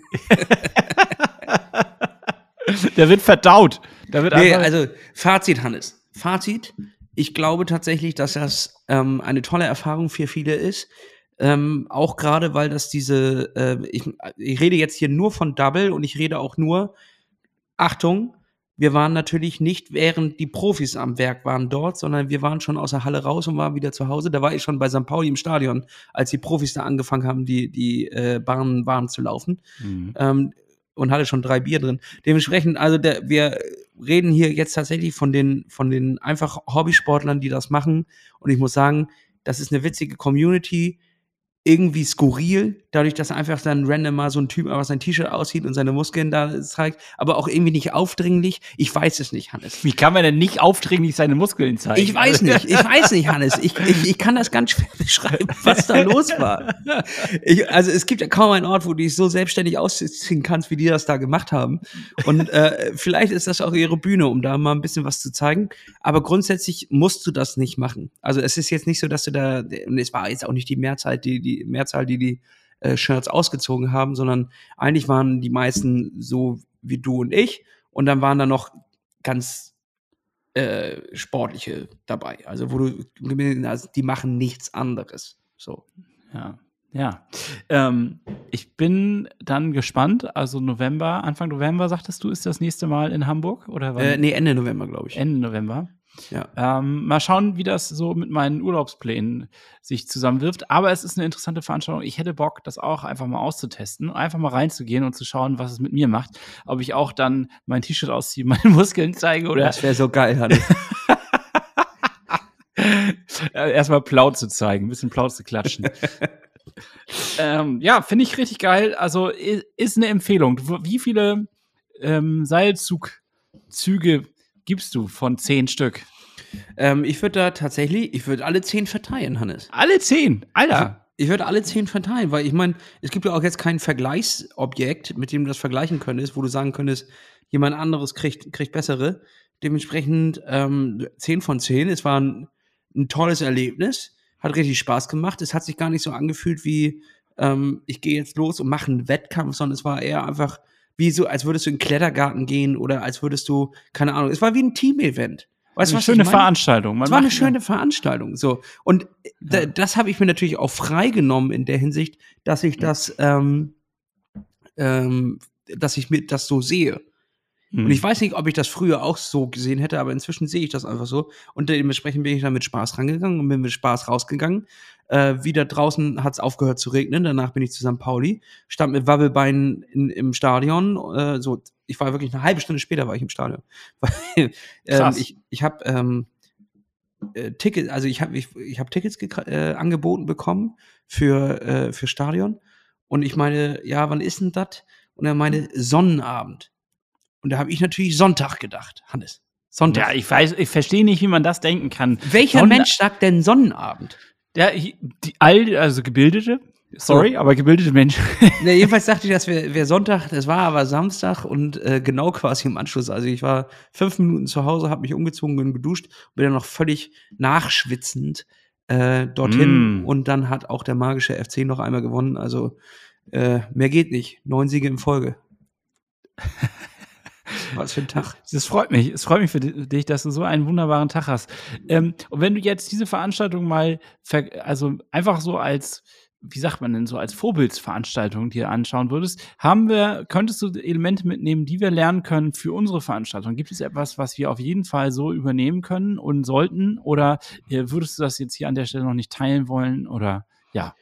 Der wird verdaut. Da wird Nee, einfach, also Fazit, Hannes. Fazit. Ich glaube tatsächlich, dass das ähm, eine tolle Erfahrung für viele ist. Ähm, auch gerade, weil das diese, äh, ich, ich rede jetzt hier nur von Double und ich rede auch nur, Achtung, wir waren natürlich nicht, während die Profis am Werk waren dort, sondern wir waren schon aus der Halle raus und waren wieder zu Hause. Da war ich schon bei Sankt Pauli im Stadion, als die Profis da angefangen haben, die, die äh, Bahnen warm zu laufen. Mhm. Ähm, und hatte schon drei Bier drin. Dementsprechend, also der, wir reden hier jetzt tatsächlich von den, von den einfach Hobbysportlern, die das machen. Und ich muss sagen, das ist eine witzige Community, irgendwie skurril, dadurch, dass einfach dann random mal so ein Typ einfach sein T-Shirt aussieht und seine Muskeln da zeigt, aber auch irgendwie nicht aufdringlich. Ich weiß es nicht, Hannes. Wie kann man denn nicht aufdringlich seine Muskeln zeigen? Ich weiß nicht, ich weiß nicht, Hannes. Ich, ich, ich kann das ganz schwer beschreiben, was da los war. Ich, also es gibt ja kaum einen Ort, wo du dich so selbstständig ausziehen kannst, wie die das da gemacht haben. Und äh, vielleicht ist das auch ihre Bühne, um da mal ein bisschen was zu zeigen. Aber grundsätzlich musst du das nicht machen. Also es ist jetzt nicht so, dass du da, und es war jetzt auch nicht die Mehrzahl, die die Mehrzahl, die die äh, Shirts ausgezogen haben, sondern eigentlich waren die meisten so wie du und ich. Und dann waren da noch ganz äh, sportliche dabei. Also wo du, also die machen nichts anderes. So. Ja, ja. Ähm, ich bin dann gespannt. Also November, Anfang November, sagtest du, ist das nächste Mal in Hamburg? Oder wann? Äh, nee, Ende November, glaube ich. Ende November. Ja. Ähm, mal schauen, wie das so mit meinen Urlaubsplänen sich zusammenwirft. Aber es ist eine interessante Veranstaltung. Ich hätte Bock, das auch einfach mal auszutesten, einfach mal reinzugehen und zu schauen, was es mit mir macht. Ob ich auch dann mein T-Shirt ausziehe, meine Muskeln zeige oder Das wäre so geil, Hannes. erstmal Plaut zu zeigen, ein bisschen Plaut zu klatschen. ähm, ja, finde ich richtig geil. Also i- ist eine Empfehlung. Wie viele ähm, Seilzugzüge gibst du von zehn Stück? ähm, ich würde da tatsächlich, ich würde alle zehn verteilen, Hannes. Alle zehn? Alter, Ich würde alle zehn verteilen, weil ich meine, es gibt ja auch jetzt kein Vergleichsobjekt, mit dem du das vergleichen könntest, wo du sagen könntest, jemand anderes kriegt kriegt bessere. Dementsprechend, ähm, zehn von zehn. Es war 'n 'n tolles Erlebnis, hat richtig Spaß gemacht. Es hat sich gar nicht so angefühlt wie, ähm, ich gehe jetzt los und mache 'n Wettkampf, sondern es war eher einfach wie so, als würdest du in 'n Klettergarten gehen oder als würdest du keine Ahnung, es war wie 'n Team-Event. Weißt du, Eine was ich schöne meine? Veranstaltung. Man Es war 'ne macht ja schöne Veranstaltung, so. Und d ja. das habe ich mir natürlich auch freigenommen in der Hinsicht, dass ich das, ähm ähm, dass ich mir das so sehe. Und ich Mhm. weiß nicht, ob ich das früher auch so gesehen hätte, aber inzwischen sehe ich das einfach so. Und dementsprechend bin ich da mit Spaß rangegangen und bin mit Spaß rausgegangen. Äh, wieder draußen hat's aufgehört zu regnen, danach bin ich zu Sankt Pauli, stand mit Wabbelbeinen in im Stadion, äh, so ich war wirklich 'ne halbe Stunde später war ich im Stadion. Weil, ähm, Krass. ich ich habe, ähm, äh, Ticket also, ich habe ich ich habe Tickets gekr äh, angeboten bekommen für äh, für Stadion. Und ich meine: „Ja, wann ist 'n das?“ Und er meinte: „Sonnabend.“ Und da habe ich natürlich Sonntag gedacht, Hannes. Ja, Sonntag. ich weiß ich verstehe nicht, wie man das denken kann. Welcher Sonn Mensch sagt denn Sonnabend? Ja, hi die all also Gebildete, So. sorry, aber gebildete Menschen. Ne, jedenfalls dachte ich, das wäre wäre Sonntag, das war aber Samstag und, äh, genau quasi im Anschluss. Also, ich war fünf Minuten zu Hause, habe mich umgezogen, bin geduscht, bin dann noch völlig nachschwitzend, äh, dorthin Hm. und dann hat auch der magische F C noch einmal gewonnen. Also, äh, mehr geht nicht. neun Siege in Folge. Was für 'n Tag. Das freut mich. Es freut mich für di dich, dass du so einen wunderbaren Tag hast. Ähm, und wenn du jetzt diese Veranstaltung mal ver also, einfach so als wie sagt man denn so, als Vorbildsveranstaltung dir anschauen würdest, haben wir könntest du Elemente mitnehmen, die wir lernen können für unsere Veranstaltung? Gibt es etwas, was wir auf jeden Fall so übernehmen können und sollten? Oder, äh, würdest du das jetzt hier an der Stelle noch nicht teilen wollen oder ja?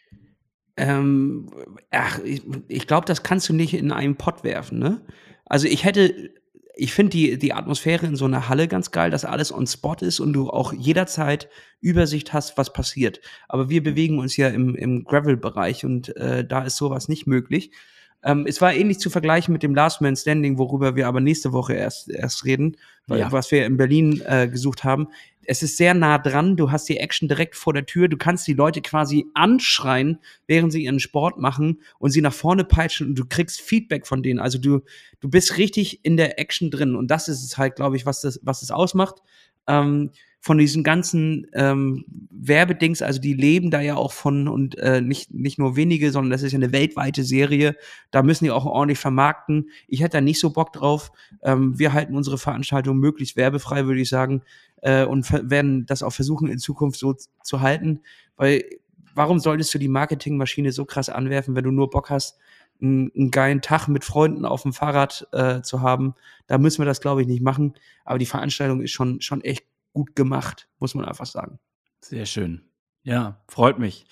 Ähm, ach, ich ich glaube, das kannst du nicht in einen Pott werfen, ne? Also, ich hätte ich finde die die Atmosphäre in so 'ner Halle ganz geil, dass alles on Spot ist und du auch jederzeit Übersicht hast, was passiert. Aber wir bewegen uns ja im im Gravel-Bereich und, äh, da ist so was nicht möglich. Ähm, es war ähnlich zu vergleichen mit dem Last Man Standing, worüber wir aber nächste Woche erst erst reden, weil Ja. was wir in Berlin, äh, gesucht haben. Es ist sehr nah dran, du hast die Action direkt vor der Tür, du kannst die Leute quasi anschreien, während sie ihren Sport machen und sie nach vorne peitschen und du kriegst Feedback von denen. Also, du du bist richtig in der Action drin und das ist es halt, glaube ich, was das was es ausmacht. Ähm, von diesen ganzen, ähm, Werbedings, also, die leben da ja auch von und, äh, nicht nicht nur wenige, sondern das ist ja 'ne weltweite Serie. Da müssen die auch ordentlich vermarkten. Ich hätte da nicht so Bock drauf. Ähm, wir halten unsere Veranstaltung möglichst werbefrei, würde ich sagen, äh, und ver werden das auch versuchen, in Zukunft so z zu halten, weil warum solltest du die Marketingmaschine so krass anwerfen, wenn du nur Bock hast, 'n 'n geilen Tag mit Freunden auf'm Fahrrad, äh, zu haben? Da müssen wir das, glaube ich, nicht machen. Aber die Veranstaltung ist schon schon echt gut gemacht, muss man einfach sagen. Sehr schön. Ja, freut mich.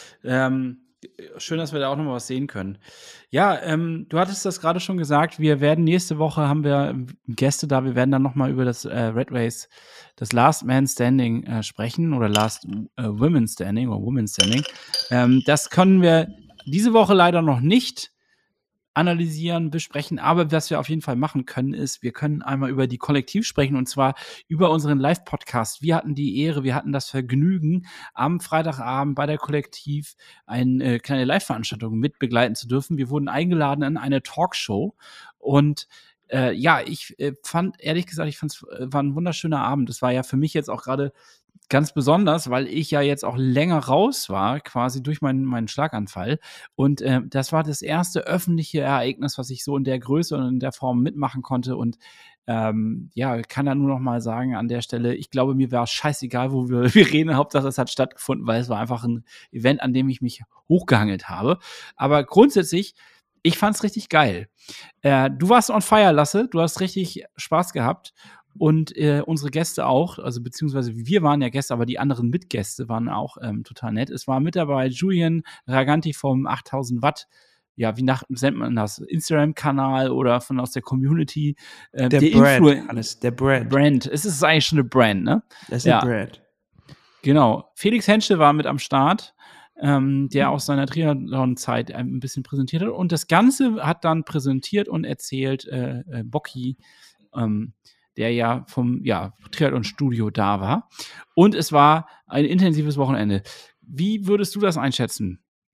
Ähm, schön, dass wir da auch noch mal was sehen können. Ja, ähm, du hattest das grade schon gesagt, wir werden nächste Woche haben wir w Gäste da. Wir werden dann noch mal über das, äh, Red Race, das Last Man Standing, äh, sprechen oder Last, äh, Women Standing oder Women Standing. Ähm, das können wir diese Woche leider noch nicht analysieren, besprechen, aber was wir auf jeden Fall machen können, ist, wir können einmal über die Kollektiv sprechen und zwar über unseren Live-Podcast. Wir hatten die Ehre, wir hatten das Vergnügen, am Freitagabend bei der Kollektiv ein äh, kleine Live-Veranstaltung mit begleiten zu dürfen. Wir wurden eingeladen in eine Talkshow und, äh, ja, ich, äh, fand ehrlich gesagt, ich fand's äh, war 'n wunderschöner Abend. Das war ja für mich jetzt auch grade ganz besonders, weil ich ja jetzt auch länger raus war, quasi durch meinen meinen Schlaganfall. Und, äh, das war das erste öffentliche Ereignis, was ich so in der Größe und in der Form mitmachen konnte. Und, ähm, ja, kann da nur noch mal sagen an der Stelle, ich glaube, mir war's scheißegal, worüber wir reden. Hauptsache, es hat stattgefunden, weil es war einfach 'n Event, an dem ich mich hochgehangelt habe. Aber grundsätzlich, ich fand's richtig geil. Äh, du warst on fire, Lasse. Du hast richtig Spaß gehabt und, äh, unsere Gäste auch, also beziehungsweise wir waren ja Gäste, aber die anderen Mitgäste waren auch, ähm, total nett. Es war mit dabei Julian Raganti vom achttausend Watt, ja, wie nach nennt man das, Instagram-Kanal oder von aus der Community, äh, Der der Brand, Influen Hannes, der Brand. Brand. Es ist eigentlich schon 'ne Brand, ne? Das ist 'ne Ja. Brand. Genau. Felix Henschel war mit am Start, ähm, der aus seiner Triathlon-Zeit ein bisschen präsentiert hat. Und das Ganze hat dann präsentiert und erzählt, äh, äh, Bocki, ähm, der ja vom, ja, Triathlon-Studio da war. Und es war ein intensives Wochenende. Wie würdest du das einschätzen?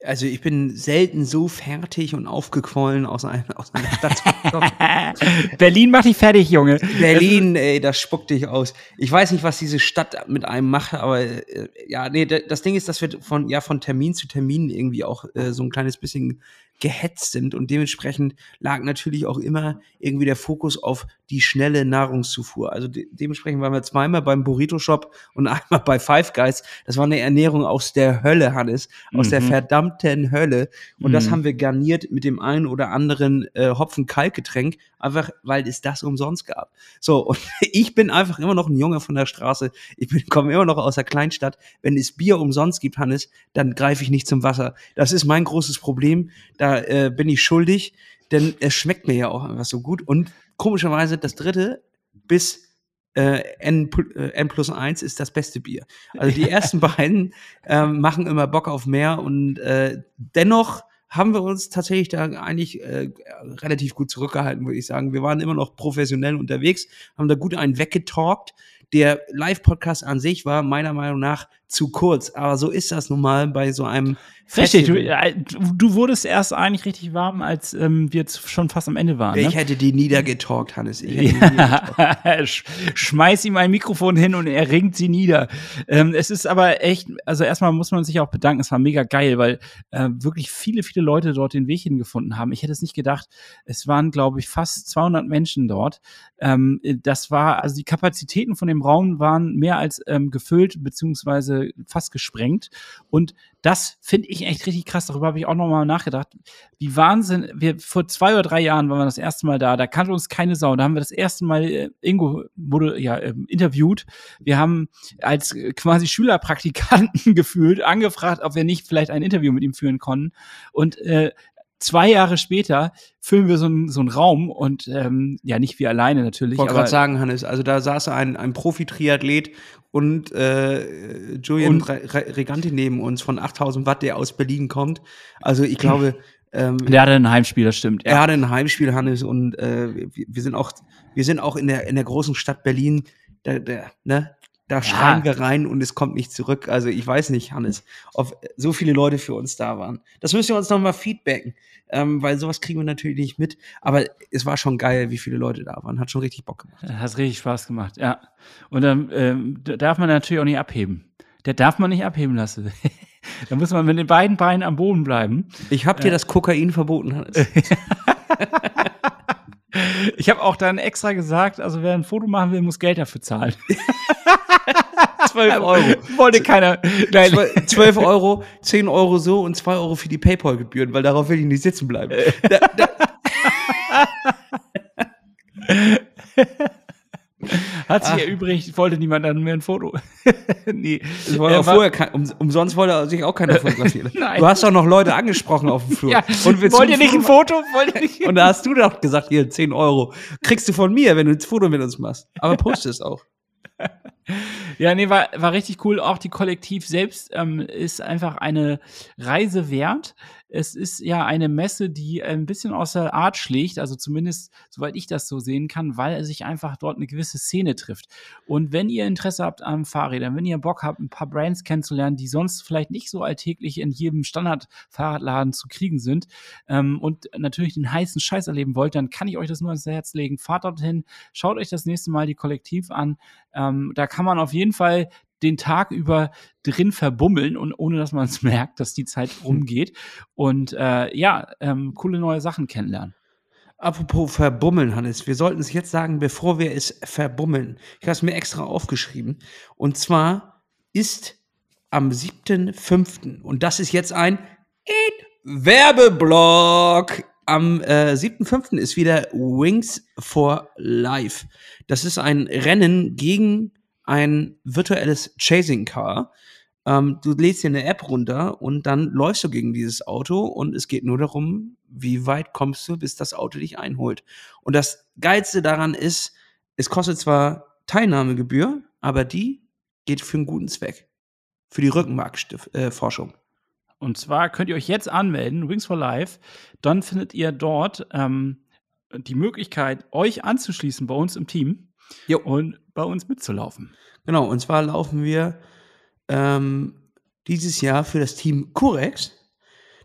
Also, ich bin selten so fertig und aufgequollen aus einer aus einer Stadt gekommen. Berlin macht dich fertig, Junge. Berlin, ey, das spuckt dich aus. Ich weiß nicht, was diese Stadt mit einem macht, aber, äh, ja, ne, d das Ding ist, dass wir von ja, von Termin zu Termin irgendwie auch, äh, so 'n kleines bisschen gehetzt sind und dementsprechend lag natürlich auch immer irgendwie der Fokus auf die schnelle Nahrungszufuhr. Also, de dementsprechend waren wir zweimal beim Burrito Shop und einmal bei Five Guys. Das war 'ne Ernährung aus der Hölle, Hannes, aus der Mhm. verdammten Hölle. Und das Mhm. haben wir garniert mit dem einen oder anderen, äh, Hopfen-Kaltgetränk, einfach weil es das umsonst gab. So, und ich bin einfach immer noch 'n Junge von der Straße. Ich bin komme immer noch aus der Kleinstadt. Wenn es Bier umsonst gibt, Hannes, dann greife ich nicht zum Wasser. Das ist mein großes Problem. Da, äh, bin ich schuldig, denn es schmeckt mir ja auch einfach so gut. Und komischerweise das dritte bis, äh, N pl äh, N plus eins ist das beste Bier. Also, die ersten beiden, ähm, machen immer Bock auf mehr und, äh, dennoch haben wir uns tatsächlich da eigentlich, äh, relativ gut zurückgehalten, würde ich sagen. Wir waren immer noch professionell unterwegs, haben da gut einen weggetalkt. Der Live-Podcast an sich war meiner Meinung nach zu kurz, aber so ist das nun mal bei so einem Richtig, du, Festival. äh, du wurdest erst eigentlich richtig warm, als ähm, wir jetzt schon fast am Ende waren. Ne? Ich hätte die niedergetalkt, Hannes. Ich hätte die niedergetalkt. Ja, sch- schmeiß ihm ein Mikrofon hin und er ringt sie nieder. Ähm, es ist aber echt, also erstmal muss man sich auch bedanken, es war mega geil, weil äh, wirklich viele, viele Leute dort den Weg hingefunden haben. Ich hätte es nicht gedacht. Es waren, glaube ich, fast zweihundert Menschen dort. Ähm, das war, also die Kapazitäten von dem Raum waren mehr als ähm, gefüllt, beziehungsweise fast gesprengt. Und das finde ich echt richtig krass. Darüber habe ich auch nochmal nachgedacht. Wie Wahnsinn. Wir, vor zwei oder drei Jahren waren wir das erste Mal da. Da kannte uns keine Sau. Da haben wir das erste Mal, äh, Ingo wurde ja äh, interviewt. Wir haben als äh, quasi Schülerpraktikanten gefühlt angefragt, ob wir nicht vielleicht ein Interview mit ihm führen konnten. Und äh, zwei Jahre später füllen wir so einen so einen Raum und ähm, ja, nicht wir alleine natürlich. Ich wollte aber gerade sagen, Hannes, also da saß ein, ein Profi-Triathlet und äh, Julian Und- Re Re Reganti neben uns von achttausend Watt, der aus Berlin kommt. Also ich glaube, ähm, Der hatte ein Heimspiel, das stimmt. er hatte ein Heimspiel, Hannes, und äh, wir, wir sind auch, wir sind auch in der in der großen Stadt Berlin, da, da, ne? Da schreien wir rein und es kommt nicht zurück. Also ich weiß nicht, Hannes, ob so viele Leute für uns da waren. Das müssen wir uns noch mal feedbacken, ähm, weil sowas kriegen wir natürlich nicht mit. Aber es war schon geil, wie viele Leute da waren. Hat schon richtig Bock gemacht. Hat richtig Spaß gemacht, ja. Und dann ähm, da darf man natürlich auch nicht abheben. Der darf man nicht abheben lassen. Da muss man mit den beiden Beinen am Boden bleiben. Ich habe dir das Kokain verboten, Hannes. Ich habe auch dann extra gesagt, also wer ein Foto machen will, muss Geld dafür zahlen. zwölf Euro. Wollte keiner. Nein. zwölf Euro, zehn Euro so und zwei Euro für die PayPal-Gebühren, weil darauf will ich nicht sitzen bleiben. Da, da. Hat sich erübrigt, wollte niemand dann mehr ein Foto. Nee. Das wollte Er auch war- vorher kein, um, umsonst wollte sich auch keiner fotografieren. Nein. Du hast doch noch Leute angesprochen auf dem Flur. Ja, Und willst wollt du ihr nicht ein Foto? Wollt ihr nicht? Und da hast du doch gesagt, hier, zehn Euro. Kriegst du von mir, wenn du ein Foto mit uns machst. Aber poste es auch. Ja, nee, war, war richtig cool. Auch die Kollektiv selbst ähm, ist einfach eine Reise wert. Es ist ja eine Messe, die ein bisschen aus der Art schlägt, also zumindest, soweit ich das so sehen kann, weil sich einfach dort eine gewisse Szene trifft. Und wenn ihr Interesse habt an Fahrrädern, wenn ihr Bock habt, ein paar Brands kennenzulernen, die sonst vielleicht nicht so alltäglich in jedem Standard-Fahrradladen zu kriegen sind, ähm, und natürlich den heißen Scheiß erleben wollt, dann kann ich euch das nur ans Herz legen. Fahrt dorthin, schaut euch das nächste Mal die Kollektiv an. Ähm, da kann man auf jeden Fall den Tag über drin verbummeln und ohne, dass man es merkt, dass die Zeit rumgeht. Und äh, ja, ähm, coole neue Sachen kennenlernen. Apropos verbummeln, Hannes. Wir sollten es jetzt sagen, bevor wir es verbummeln. Ich habe es mir extra aufgeschrieben. Und zwar ist am siebten fünften und das ist jetzt ein Werbeblock. Am äh, siebten fünften ist wieder Wings for Life. Das ist ein Rennen gegen ein virtuelles Chasing Car. Ähm, du lädst dir eine App runter und dann läufst du gegen dieses Auto und es geht nur darum, wie weit kommst du, bis das Auto dich einholt. Und das Geilste daran ist, es kostet zwar Teilnahmegebühr, aber die geht für einen guten Zweck. Für die Rückenmarkforschung. Und zwar könnt ihr euch jetzt anmelden, Wings for Life. Dann findet ihr dort ähm, die Möglichkeit, euch anzuschließen bei uns im Team Jo. und bei uns mitzulaufen. Genau, und zwar laufen wir ähm, dieses Jahr für das Team Curex.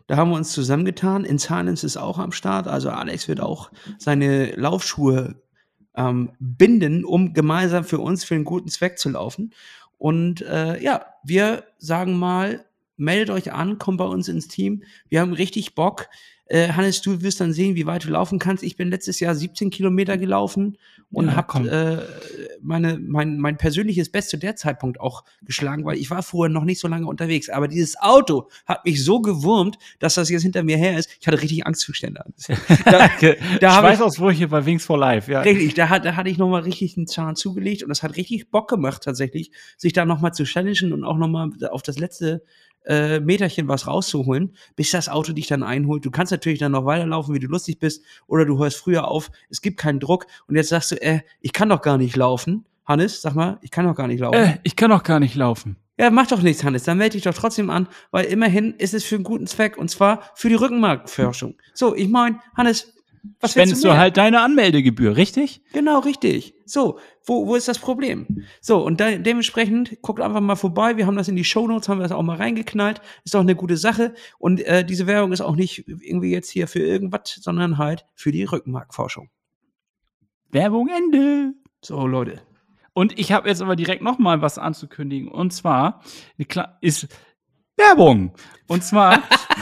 Da haben wir uns zusammengetan. Inzanens ist auch am Start. Also Alex wird auch seine Laufschuhe ähm, binden, um gemeinsam für uns für einen guten Zweck zu laufen. Und äh, ja, wir sagen mal, meldet euch an, kommt bei uns ins Team. Wir haben richtig Bock. Äh, Hannes, du wirst dann sehen, wie weit du laufen kannst. Ich bin letztes Jahr siebzehn Kilometer gelaufen und Ja, habe komm. äh, meine, mein, mein persönliches Best zu der Zeitpunkt auch geschlagen, weil ich war vorher noch nicht so lange unterwegs. Aber dieses Auto hat mich so gewurmt, dass das jetzt hinter mir her ist. Ich hatte richtig Angstzustände. Da, da habe ich, Schweißausbrüche bei Wings for Life, ja. richtig, da, hat, da hatte ich nochmal richtig einen Zahn zugelegt und das hat richtig Bock gemacht tatsächlich, sich da nochmal zu challengen und auch nochmal auf das letzte äh, Meterchen was rauszuholen, bis das Auto dich dann einholt. Du kannst natürlich dann noch weiterlaufen, wie du lustig bist, oder du hörst früher auf, es gibt keinen Druck und jetzt sagst du, äh, ich kann doch gar nicht laufen. Hannes, sag mal, ich kann doch gar nicht laufen. Äh, ich kann doch gar nicht laufen. Ja, mach doch nichts, Hannes, dann melde dich doch trotzdem an, weil immerhin ist es für einen guten Zweck und zwar für die Rückenmarkforschung. So, ich meine, Hannes, was willst Spendest du du mehr? halt deine Anmeldegebühr, richtig? Genau, richtig. So, wo, wo ist das Problem? So, und de dementsprechend guckt einfach mal vorbei. Wir haben das in die Shownotes, haben wir das auch mal reingeknallt. Ist doch eine gute Sache. Und äh, diese Werbung ist auch nicht irgendwie jetzt hier für irgendwas, sondern halt für die Rückenmarkforschung. Werbung Ende. So, Leute. Und ich habe jetzt aber direkt noch mal was anzukündigen. Und zwar ist Werbung. Und zwar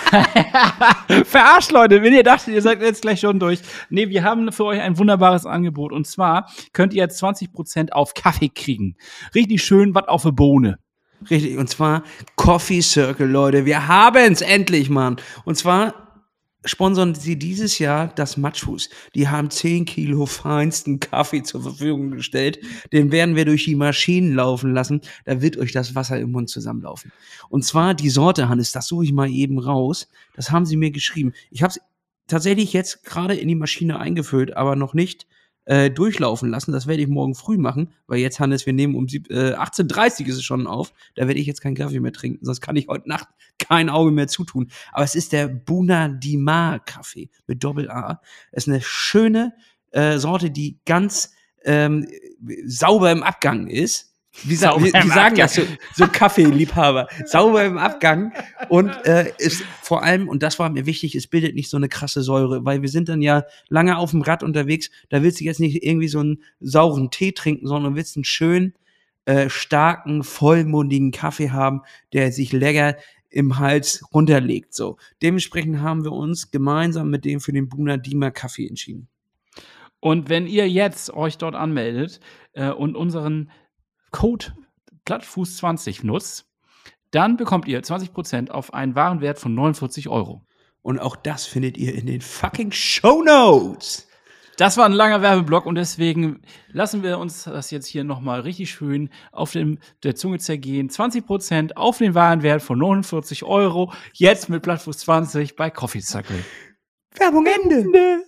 verarscht, Leute, wenn ihr dachtet, ihr seid jetzt gleich schon durch. Nee, wir haben für euch ein wunderbares Angebot. Und zwar könnt ihr jetzt zwanzig Prozent auf Kaffee kriegen. Richtig schön, was auf eine Bohne. Richtig, und zwar Coffee Circle, Leute. Wir haben's endlich, Mann. Und zwar sponsern sie dieses Jahr das Matschfuß. Die haben zehn Kilo feinsten Kaffee zur Verfügung gestellt. Den werden wir durch die Maschinen laufen lassen. Da wird euch das Wasser im Mund zusammenlaufen. Und zwar die Sorte, Hannes, das suche ich mal eben raus. Das haben sie mir geschrieben. Ich habe es tatsächlich jetzt gerade in die Maschine eingefüllt, aber noch nicht äh, durchlaufen lassen. Das werde ich morgen früh machen, weil jetzt, Hannes, wir nehmen um äh, achtzehn Uhr dreißig ist es schon auf. Da werde ich jetzt keinen Kaffee mehr trinken, sonst kann ich heute Nacht kein Auge mehr zutun. Aber es ist der Buna Di Mar Kaffee mit Doppel-A. Es ist eine schöne äh, Sorte, die ganz ähm, sauber im Abgang ist. Wie, sa wie, wie sagen das so, so Kaffeeliebhaber? Sauber im Abgang und äh, ist vor allem, und das war mir wichtig, es bildet nicht so eine krasse Säure, weil wir sind dann ja lange auf dem Rad unterwegs, da willst du jetzt nicht irgendwie so einen sauren Tee trinken, sondern willst einen schönen, äh, starken, vollmundigen Kaffee haben, der sich lecker im Hals runterlegt. So. Dementsprechend haben wir uns gemeinsam mit dem für den Buna Di Mar Kaffee entschieden. Und wenn ihr jetzt euch dort anmeldet äh, und unseren Code Plattfuß zwanzig nutzt, dann bekommt ihr zwanzig Prozent auf einen Warenwert von neunundvierzig Euro. Und auch das findet ihr in den fucking Shownotes. Das war ein langer Werbeblock und deswegen lassen wir uns das jetzt hier nochmal richtig schön auf dem, der Zunge zergehen. zwanzig Prozent auf den Warenwert von neunundvierzig Euro. Jetzt mit Plattfuß zwanzig bei Coffee Circle. Werbung Ende.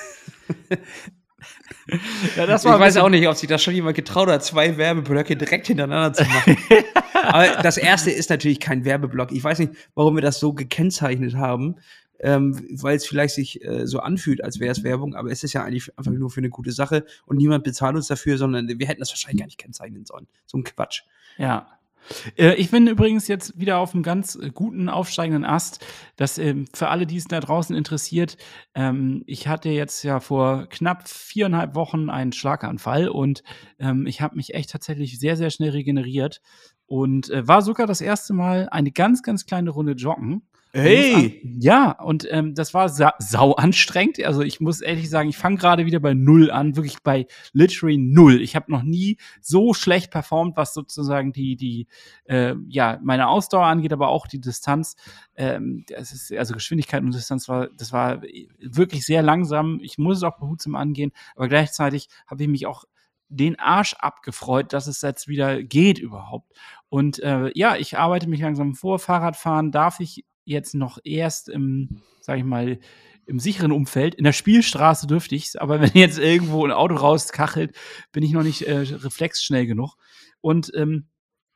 Ja, das war ich weiß auch nicht, ob sich das schon jemand getraut hat, zwei Werbeblöcke direkt hintereinander zu machen. Aber das erste ist natürlich kein Werbeblock. Ich weiß nicht, warum wir das so gekennzeichnet haben, ähm, weil es vielleicht sich äh, so anfühlt, als wäre es Werbung, aber es ist ja eigentlich einfach nur für eine gute Sache und niemand bezahlt uns dafür, sondern wir hätten das wahrscheinlich gar nicht kennzeichnen sollen. So ein Quatsch. Ja. Ich bin übrigens jetzt wieder auf einem ganz guten, aufsteigenden Ast. Das ähm, für alle, die es da draußen interessiert, ähm, ich hatte jetzt ja vor knapp viereinhalb Wochen einen Schlaganfall und ähm, ich habe mich echt tatsächlich sehr, sehr schnell regeneriert und äh, war sogar das erste Mal eine ganz, ganz kleine Runde joggen. Hey! An, ja, und ähm, das war sa sau anstrengend. Also ich muss ehrlich sagen, ich fange gerade wieder bei Null an, wirklich bei literally Null. Ich habe noch nie so schlecht performt, was sozusagen die, die, äh, ja, meine Ausdauer angeht, aber auch die Distanz. Ähm, das ist, also Geschwindigkeit und Distanz war, das war wirklich sehr langsam. Ich muss es auch behutsam angehen, aber gleichzeitig habe ich mich auch den Arsch abgefreut, dass es jetzt wieder geht überhaupt. Und äh, ja, ich arbeite mich langsam vor. Fahrradfahren darf ich jetzt noch erst im, sag ich mal, im sicheren Umfeld. In der Spielstraße dürfte ich's, aber wenn jetzt irgendwo ein Auto rauskachelt, bin ich noch nicht äh, reflexschnell genug. Und ähm,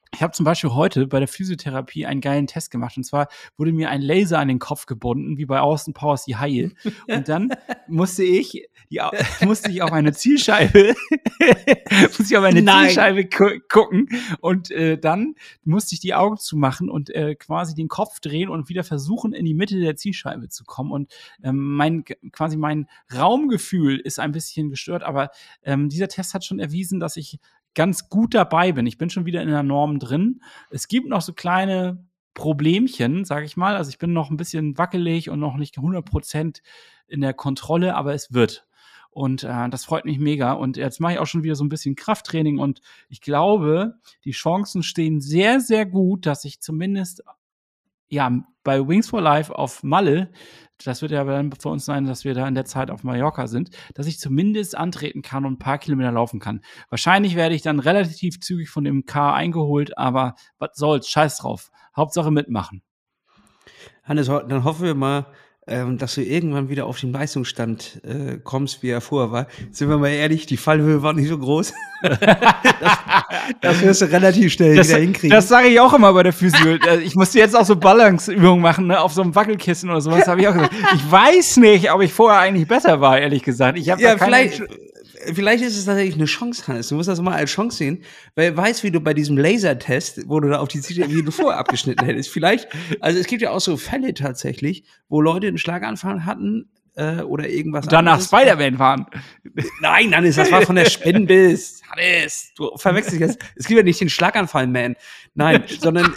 Ich habe zum Beispiel heute bei der Physiotherapie einen geilen Test gemacht. Und zwar wurde mir ein Laser an den Kopf gebunden, wie bei Austin Powers die Haie. Und dann musste ich, die, musste ich auf eine Zielscheibe, musste ich auf eine Nein. Zielscheibe gu- gucken. Und äh, dann musste ich die Augen zumachen und äh, quasi den Kopf drehen und wieder versuchen, in die Mitte der Zielscheibe zu kommen. Und ähm, mein quasi mein Raumgefühl ist ein bisschen gestört. Aber ähm, dieser Test hat schon erwiesen, dass ich ganz gut dabei bin. Ich bin schon wieder in der Norm drin. Es gibt noch so kleine Problemchen, sage ich mal. Also ich bin noch ein bisschen wackelig und noch nicht hundert Prozent in der Kontrolle, aber es wird. Und äh, das freut mich mega. Und jetzt mache ich auch schon wieder so ein bisschen Krafttraining und ich glaube, die Chancen stehen sehr, sehr gut, dass ich zumindest ja bei Wings for Life auf Malle, das wird ja dann für uns sein, dass wir da in der Zeit auf Mallorca sind, dass ich zumindest antreten kann und ein paar Kilometer laufen kann. Wahrscheinlich werde ich dann relativ zügig von dem Car eingeholt, aber was soll's, scheiß drauf. Hauptsache mitmachen. Hannes, ho- dann hoffen wir mal, ähm, dass du irgendwann wieder auf den Leistungsstand äh, kommst, wie er vorher war. Sind wir mal ehrlich, die Fallhöhe war nicht so groß. das, das wirst du relativ schnell Das, wieder hinkriegen. das sage ich auch immer bei der Physio. Ich musste jetzt auch so Balanceübungen machen, ne, auf so einem Wackelkissen oder sowas, habe ich auch gesagt. Ich weiß nicht, ob ich vorher eigentlich besser war, ehrlich gesagt. Ich habe ja, da keine vielleicht, vielleicht ist es tatsächlich eine Chance, Hannes. Du musst das mal als Chance sehen, weil wer weiß, wie du bei diesem Lasertest, wo du da auf die Ziele, wie du vorher abgeschnitten hättest. Vielleicht, also es gibt ja auch so Fälle tatsächlich, wo Leute einen Schlaganfall hatten äh, oder irgendwas danach anderes. Spider-Man waren. Nein, Hannes, das war von der Spendis. Hannes, du verwechselst jetzt. Es gibt ja nicht den Schlaganfall-Man. Nein, sondern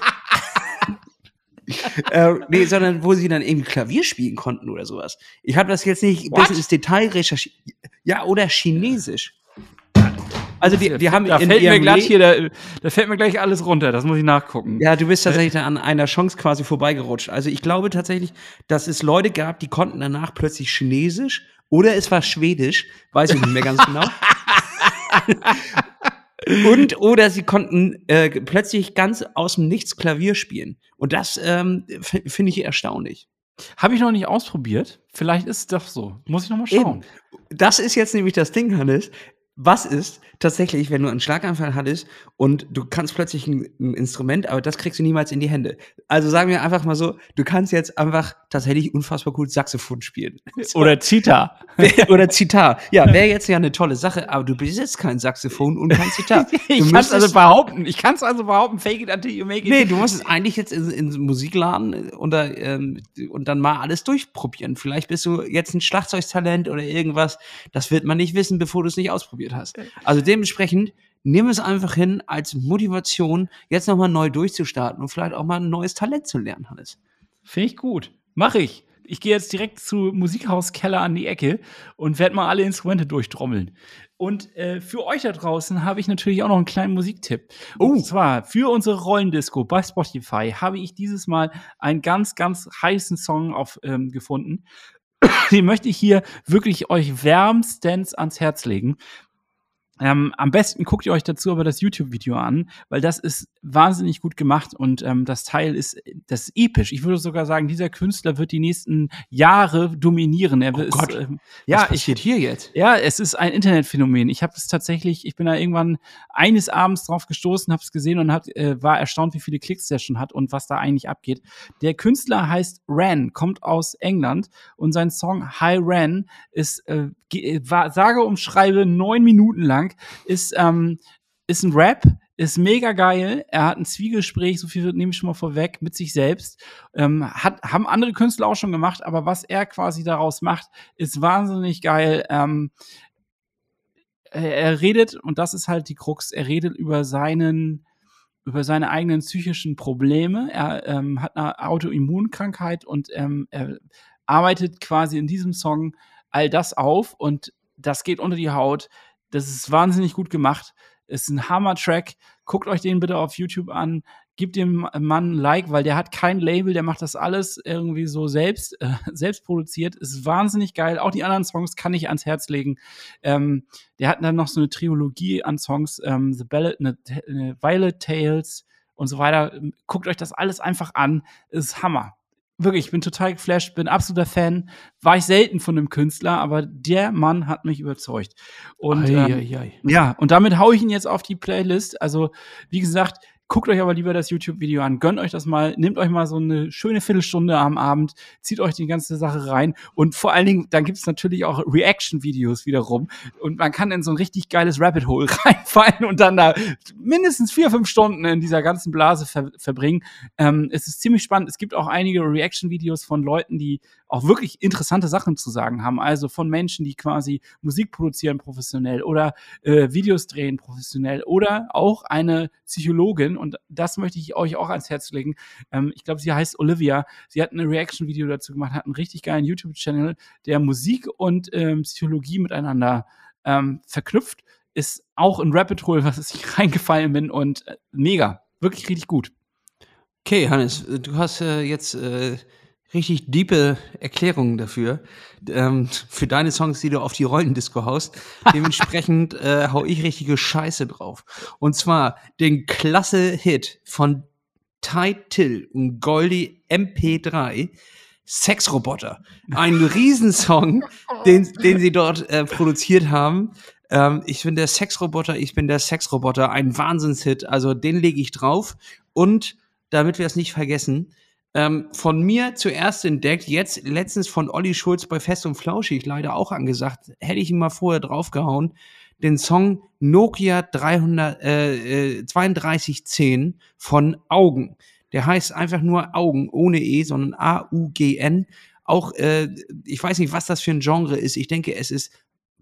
äh, nee, sondern wo sie dann irgendwie Klavier spielen konnten oder sowas. Ich habe das jetzt nicht What? bis ins Detail recherchiert. Ja, oder Chinesisch. Also die, die haben Da in fällt mir ihrem glatt Le- hier, da, da fällt mir gleich alles runter. Das muss ich nachgucken. Ja, du bist tatsächlich an einer Chance quasi vorbeigerutscht. Also ich glaube tatsächlich, dass es Leute gab, die konnten danach plötzlich Chinesisch oder es war Schwedisch, weiß ich nicht mehr ganz genau. Und oder sie konnten äh, plötzlich ganz aus dem Nichts Klavier spielen. Und das ähm, f- finde ich erstaunlich. Habe ich noch nicht ausprobiert. Vielleicht ist es doch so. Muss ich noch mal schauen. Eben. Das ist jetzt nämlich das Ding, Hannes. Was ist tatsächlich, wenn du einen Schlaganfall hattest und du kannst plötzlich ein, ein Instrument, aber das kriegst du niemals in die Hände. Also sagen wir einfach mal so, du kannst jetzt einfach tatsächlich unfassbar gut Saxophon spielen. So. Oder Zita. Oder Zitar. Ja, wäre jetzt ja eine tolle Sache, aber du besitzt kein Saxophon und kein Zitar. Du Ich kann es müsstest- also behaupten. Ich kann es also behaupten. Fake it until you make it. Nee, du musst es eigentlich jetzt in, in so Musikladen und, da, ähm, und dann mal alles durchprobieren. Vielleicht bist du jetzt ein Schlagzeugtalent oder irgendwas. Das wird man nicht wissen, bevor du es nicht ausprobiert hast. Also dementsprechend, nimm es einfach hin als Motivation, jetzt nochmal neu durchzustarten und vielleicht auch mal ein neues Talent zu lernen, Hannes. Finde ich gut. Mach ich. Ich gehe jetzt direkt zu Musikhaus Keller an die Ecke und werde mal alle Instrumente durchtrommeln. Und äh, für euch da draußen habe ich natürlich auch noch einen kleinen Musiktipp. Und zwar für unsere Rollendisco bei Spotify habe ich dieses Mal einen ganz, ganz heißen Song auf, ähm, gefunden. Den möchte ich hier wirklich euch wärmstens ans Herz legen. Ähm, am besten guckt ihr euch dazu aber das YouTube-Video an, weil das ist wahnsinnig gut gemacht und ähm, das Teil ist, das ist episch. Ich würde sogar sagen, dieser Künstler wird die nächsten Jahre dominieren. Er Oh ist, Gott. ähm, Was ja, ich, passiert hier jetzt? ja, es ist ein Internetphänomen. Ich habe es tatsächlich, ich bin da irgendwann eines Abends drauf gestoßen, habe es gesehen und hab, äh, war erstaunt, wie viele Klicks der schon hat und was da eigentlich abgeht. Der Künstler heißt Ran, kommt aus England und sein Song Hi Ran ist, äh, ge- war, sage und schreibe, neun Minuten lang, ist, ähm, ist ein Rap, ist mega geil. Er hat ein Zwiegespräch, so viel nehme ich schon mal vorweg, mit sich selbst. Ähm, hat, haben andere Künstler auch schon gemacht, aber was er quasi daraus macht, ist wahnsinnig geil. Ähm, er, er redet, und das ist halt die Krux, er redet über seinen, über seine eigenen psychischen Probleme. Er ähm, hat eine Autoimmunkrankheit und ähm, er arbeitet quasi in diesem Song all das auf und das geht unter die Haut. Das ist wahnsinnig gut gemacht. Ist ein Hammer-Track. Guckt euch den bitte auf YouTube an. Gebt dem Mann ein Like, weil der hat kein Label, der macht das alles irgendwie so selbst, äh, selbst produziert. Ist wahnsinnig geil. Auch die anderen Songs kann ich ans Herz legen. Ähm, der hat dann noch so eine Trilogie an Songs, ähm, The Ballad, ne, ne, Violet Tales und so weiter. Guckt euch das alles einfach an. Ist Hammer. Wirklich, ich bin total geflasht, bin absoluter Fan. War ich selten von einem Künstler, aber der Mann hat mich überzeugt. Und Ei, ähm, ei, ei. ja, und damit haue ich ihn jetzt auf die Playlist. Also, wie gesagt, Guckt euch aber lieber das YouTube-Video an, gönnt euch das mal, nehmt euch mal so eine schöne Viertelstunde am Abend, zieht euch die ganze Sache rein und vor allen Dingen, dann gibt's natürlich auch Reaction-Videos wiederum und man kann in so ein richtig geiles Rabbit Hole reinfallen und dann da mindestens vier, fünf Stunden in dieser ganzen Blase ver- verbringen. Ähm, es ist ziemlich spannend. Es gibt auch einige Reaction-Videos von Leuten, die auch wirklich interessante Sachen zu sagen haben. Also von Menschen, die quasi Musik produzieren professionell oder äh, Videos drehen professionell oder auch eine Psychologin, und das möchte ich euch auch ans Herz legen. Ähm, ich glaube, sie heißt Olivia. Sie hat ein Reaction-Video dazu gemacht, hat einen richtig geilen YouTube-Channel, der Musik und ähm, Psychologie miteinander ähm, verknüpft. Ist auch ein Rabbit Hole, was ich reingefallen bin und äh, mega. Wirklich richtig gut. Okay, Hannes, äh, du hast äh, jetzt äh, richtig diepe Erklärungen dafür, ähm, für deine Songs, die du auf die Rollendisco haust. Dementsprechend äh, hau ich richtige Scheiße drauf. Und zwar den klasse Hit von Ty Till und Goldie M P drei, Sexroboter. Ein Riesensong, den, den sie dort äh, produziert haben. Ähm, ich bin der Sexroboter, ich bin der Sexroboter, ein Wahnsinnshit. Also den lege ich drauf. Und damit wir es nicht vergessen, ähm, von mir zuerst entdeckt, jetzt letztens von Olli Schulz bei Fest und Flauschig leider auch angesagt, hätte ich ihn mal vorher draufgehauen, den Song Nokia dreihundert, äh, äh, zweiunddreißig zehn von Augen. Der heißt einfach nur Augen, ohne E, sondern A U G N. Auch, äh, ich weiß nicht, was das für ein Genre ist. Ich denke, es ist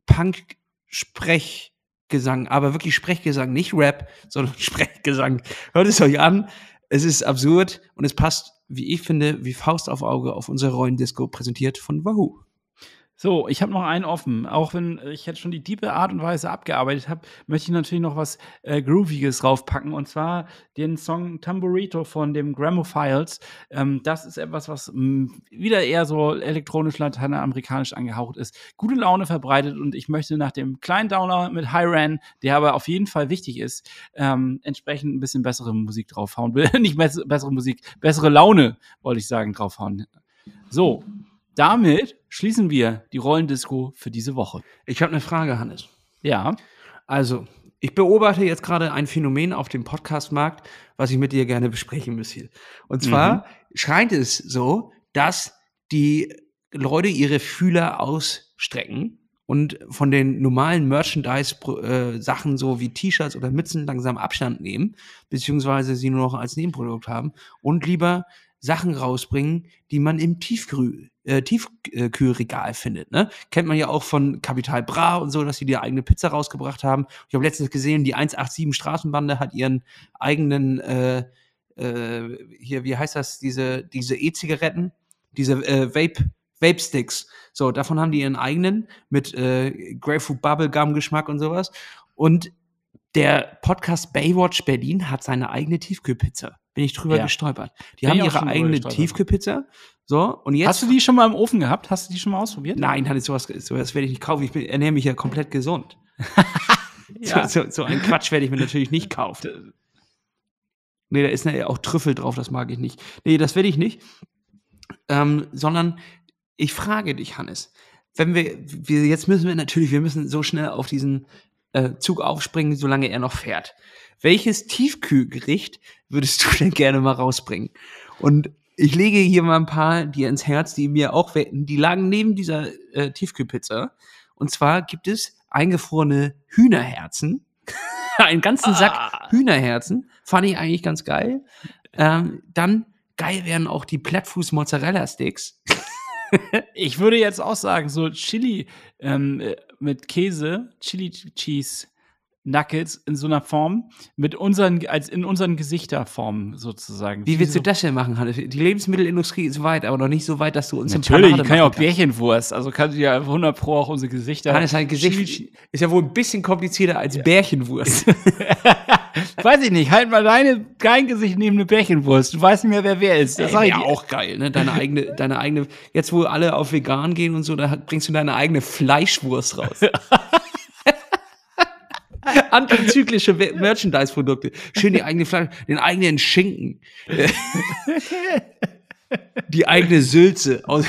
Punk-Sprechgesang, aber wirklich Sprechgesang, nicht Rap, sondern Sprechgesang. Hört es euch an. Es ist absurd und es passt, wie ich finde, wie Faust auf Auge auf unsere Rollendisco, präsentiert von Wahoo. So, ich habe noch einen offen. Auch wenn ich jetzt schon die tiefe Art und Weise abgearbeitet habe, möchte ich natürlich noch was äh, Grooviges raufpacken. Und zwar den Song Tamburito von dem Gramophiles. Ähm, das ist etwas, was mh, wieder eher so elektronisch lateinamerikanisch angehaucht ist. Gute Laune verbreitet und ich möchte nach dem kleinen Downer mit High Ran, der aber auf jeden Fall wichtig ist, ähm, entsprechend ein bisschen bessere Musik draufhauen. Nicht bess- bessere Musik, bessere Laune, wollte ich sagen, draufhauen. So. Damit schließen wir die Rollendisco für diese Woche. Ich habe eine Frage, Hannes. Ja. Also, ich beobachte jetzt gerade ein Phänomen auf dem Podcastmarkt, was ich mit dir gerne besprechen müsste. Und zwar Mhm. scheint es so, dass die Leute ihre Fühler ausstrecken und von den normalen Merchandise-Sachen, so wie T-Shirts oder Mützen, langsam Abstand nehmen, beziehungsweise sie nur noch als Nebenprodukt haben und lieber Sachen rausbringen, die man im Tiefkühl, äh, Tiefkühlregal findet. Ne? Kennt man ja auch von Capital Bra und so, dass sie die eigene Pizza rausgebracht haben. Ich habe letztens gesehen, die eins acht sieben Straßenbande hat ihren eigenen, äh, äh, hier, wie heißt das, diese diese E-Zigaretten, diese äh, Vape, Vape-Sticks. So, davon haben die ihren eigenen mit äh, Grapefruit Bubblegum-Geschmack und sowas. Und der Podcast Baywatch Berlin hat seine eigene Tiefkühlpizza. Bin ich drüber Ja. gestolpert. Die Bin haben ich auch ihre schon drüber eigene gestolpert. Tiefkühlpizza. So, und jetzt. Hast du die schon mal im Ofen gehabt? Hast du die schon mal ausprobiert? Nein, Hannes, sowas, sowas werde ich nicht kaufen. Ich bin, ernähre mich ja komplett gesund. Ja. So, so, so einen Quatsch werde ich mir natürlich nicht kaufen. Nee, da ist ja auch Trüffel drauf, das mag ich nicht. Nee, das werde ich nicht. Ähm, sondern ich frage dich, Hannes, wenn wir, wir, jetzt müssen wir natürlich, wir müssen so schnell auf diesen äh, Zug aufspringen, solange er noch fährt. Welches Tiefkühlgericht würdest du denn gerne mal rausbringen? Und ich lege hier mal ein paar dir ins Herz, die mir auch, die lagen neben dieser äh, Tiefkühlpizza. Und zwar gibt es eingefrorene Hühnerherzen. Einen ganzen Sack Ah. Hühnerherzen. Fand ich eigentlich ganz geil. Ähm, dann geil wären auch die Plattfuß-Mozzarella-Sticks. Ich würde jetzt auch sagen, so Chili ähm, äh, mit Käse, Chili Cheese Nuggets in so einer Form, mit unseren, als in unseren Gesichterformen sozusagen. Wie willst so du das denn machen, Hannes? Die Lebensmittelindustrie ist weit, aber noch nicht so weit, dass du uns eine Natürlich, Panade ich kann ja auch machen kannst. Bärchenwurst. Also kannst du ja hundert Pro auch unsere Gesichter. Hannes, sein Gesicht Chili- ist ja wohl ein bisschen komplizierter als Bärchenwurst. Weiß ich nicht, halt mal deine, dein Gesicht neben eine Bärchenwurst. Du weißt nicht mehr, wer wer ist. Das sag Ey, ich wär dir. auch geil, ne? Deine eigene, deine eigene, jetzt wo alle auf vegan gehen und so, da bringst du deine eigene Fleischwurst raus. Antizyklische We- Merchandise-Produkte. Schön die eigene Fleisch, den eigenen Schinken. Die eigene Sülze. Aus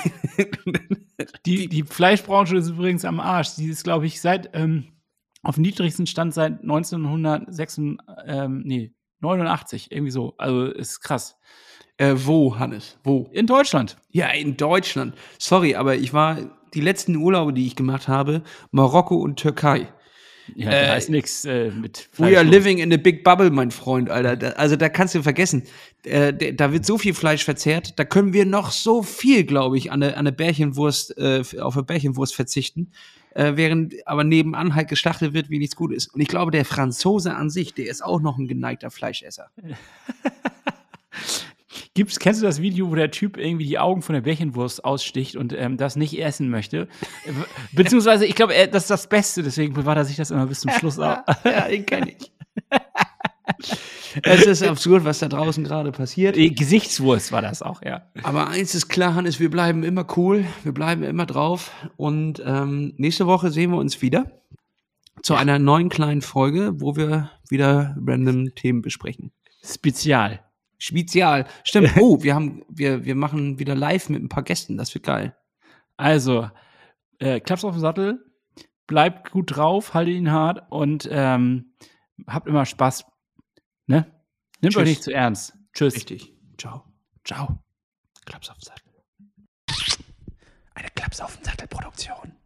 Die, die Fleischbranche ist übrigens am Arsch. Die ist, glaube ich, seit ähm, auf dem niedrigsten Stand seit neunzehnhundertsechs, ähm, nee, neunundachtzig, irgendwie so. Also ist krass. Äh, wo, Hannes? Wo? In Deutschland. Ja, in Deutschland. Sorry, aber ich war die letzten Urlaube, die ich gemacht habe, Marokko und Türkei. Ja, Äh, da ist nichts äh, mit We are Fleisch los. living in a big bubble, mein Freund, Alter. Da, also da kannst du vergessen. Äh, d- da wird so viel Fleisch verzehrt, da können wir noch so viel, glaube ich, an eine, an eine Bärchenwurst, äh, auf eine Bärchenwurst verzichten. Äh, während aber nebenan halt geschlachtet wird, wie nichts gut ist. Und ich glaube, der Franzose an sich, der ist auch noch ein geneigter Fleischesser. Gibt's, kennst du das Video, wo der Typ irgendwie die Augen von der Bärchenwurst aussticht und ähm, das nicht essen möchte? Beziehungsweise, ich glaube, er- das ist das Beste, deswegen bewahrt er sich das immer bis zum Schluss auf. Ja, den kenne ich. Es ist absurd, was da draußen gerade passiert. Die Gesichtswurst war das auch, ja. Aber eins ist klar, Hannes, wir bleiben immer cool, wir bleiben immer drauf. Und ähm, nächste Woche sehen wir uns wieder zu einer neuen kleinen Folge, wo wir wieder random Themen besprechen. Spezial. Spezial. Stimmt. Oh, wir haben, wir, wir machen wieder live mit ein paar Gästen. Das wird geil. Also, äh, Klaps auf den Sattel, bleibt gut drauf, haltet ihn hart und ähm, habt immer Spaß. Ne? Nehmt Tschüss. euch nicht zu ernst. Tschüss. Richtig. Ciao. Ciao. Klaps auf den Sattel. Eine Klaps auf den Sattel Produktion.